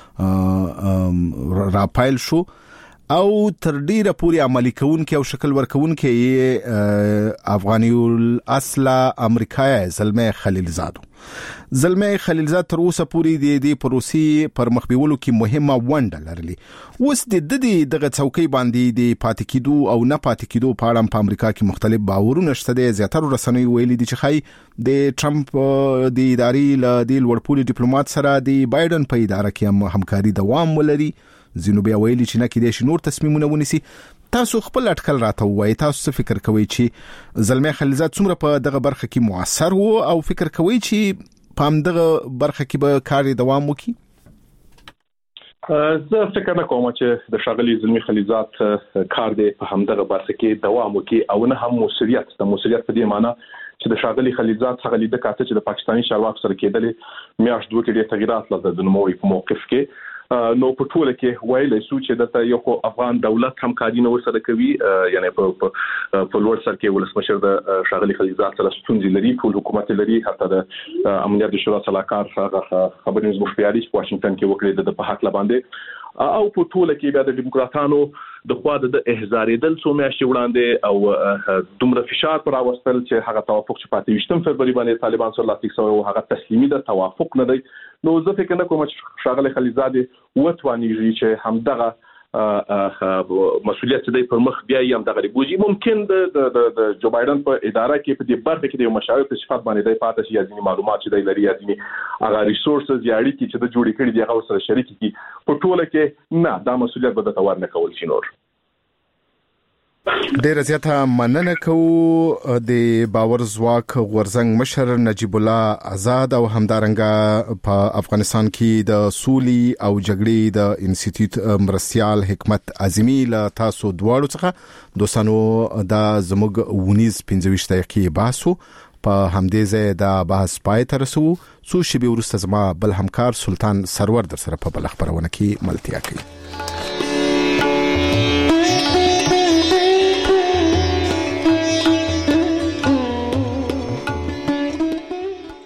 او راپایل شو او تر ډیره پوری عملی کوونکې او شکل ورکوونکې افغانیول اصله امریکایي زلمه خلیلزاد تر اوسه پوری د دې پروسې پر مخ بیولو کې مهمه ونډه لرلې. اوس د دغه څوکۍ باندې د پاتې کېدو او نه پاتې کېدو په اړه په امریکا کې مختلف باورونه شته دي. زیاتره رسنۍ ویلي دي چې خای د ټرمپ د ادارې له د لوړپوړي ډیپلوماټ سره د بایدن په اداره کې همکاري دوام ولري. زینو بیا ویلي چې نه کېدای شي نور تصمیمونه ونیسي. تاسو خپل اټکل راته وایي تاسو څه فکر کوئ چې زلمه خلیلزاد څومره په دغه برخه کې موثر وو او فکر کوئ چې په همدغه برخه کې به کار دوام وکړي؟ زه فکر نه کوم چې د شاغلي زلمه خلیلزاد کار دی په همدغه برخه کې دوام وکړي او نه هم مسؤلیت په دې معنی چې د شاغلي خلیلزاد څخه لیدل کاته چې د پاکستاني چارواکو سره کېدلې میاشت دوه کې ډېر تغیرات لږ د نوموي په موقف کې نو په ټوله کې ویلای شو چې د یو افغان دولت همکاري نو سره کوي یعنی په لوړ سر کې ولسمشر د شاغلي خلیلزاد سره ستونزې لري په حکومت لري حتی د امنیت شورا صلاحکار خبري زموږ پیاري په واشنگټن کې وکړي د په حق لباندې او په ټوله کې بیا د ډیموکراتانو د خوا د احزارېدل څو میاشتې وړاندې او دومره فشار پر راوستل چې هغه توافق چې په 28 فبروري باندې طالبان سره لاسلیک شوی او هغه تسلیمي د توافق نه دی. نو زه فکر نه کوم چې شاغلي خلیلزاد وتوانیږي چې همدغه مسؤلیت دی پر مخ بیا یم د غریبوجي ممکن د جو بایدن په اداره کې په دې برخه کې د مشاور په صفات باندې د پاتې شي ځینې معلومات چې د لري ځینې هغه ریسورسز یا اړیکې چې د جوړې کړي دي هغه سره شریک کی په ټوله کې نه دا مسؤلیت به د تور نه کول شي نور ډیر زیاته مننه کوو د باور ځواک غورزنګ مشر نجیب الله آزاد او همدارنګه په افغانستان کې د سولي او جګړې د انسټیټیوټ مرستيال حکمت اعظمي له تاسو دواړو څخه دوستانو د زموږ ونیز 15 دقیقې باسو په همدې ځای د بحث پای ته رسو څو شی به ورسته زما بل همکار سلطان سرور در سره په بل خبرونه کې ملتیا کوي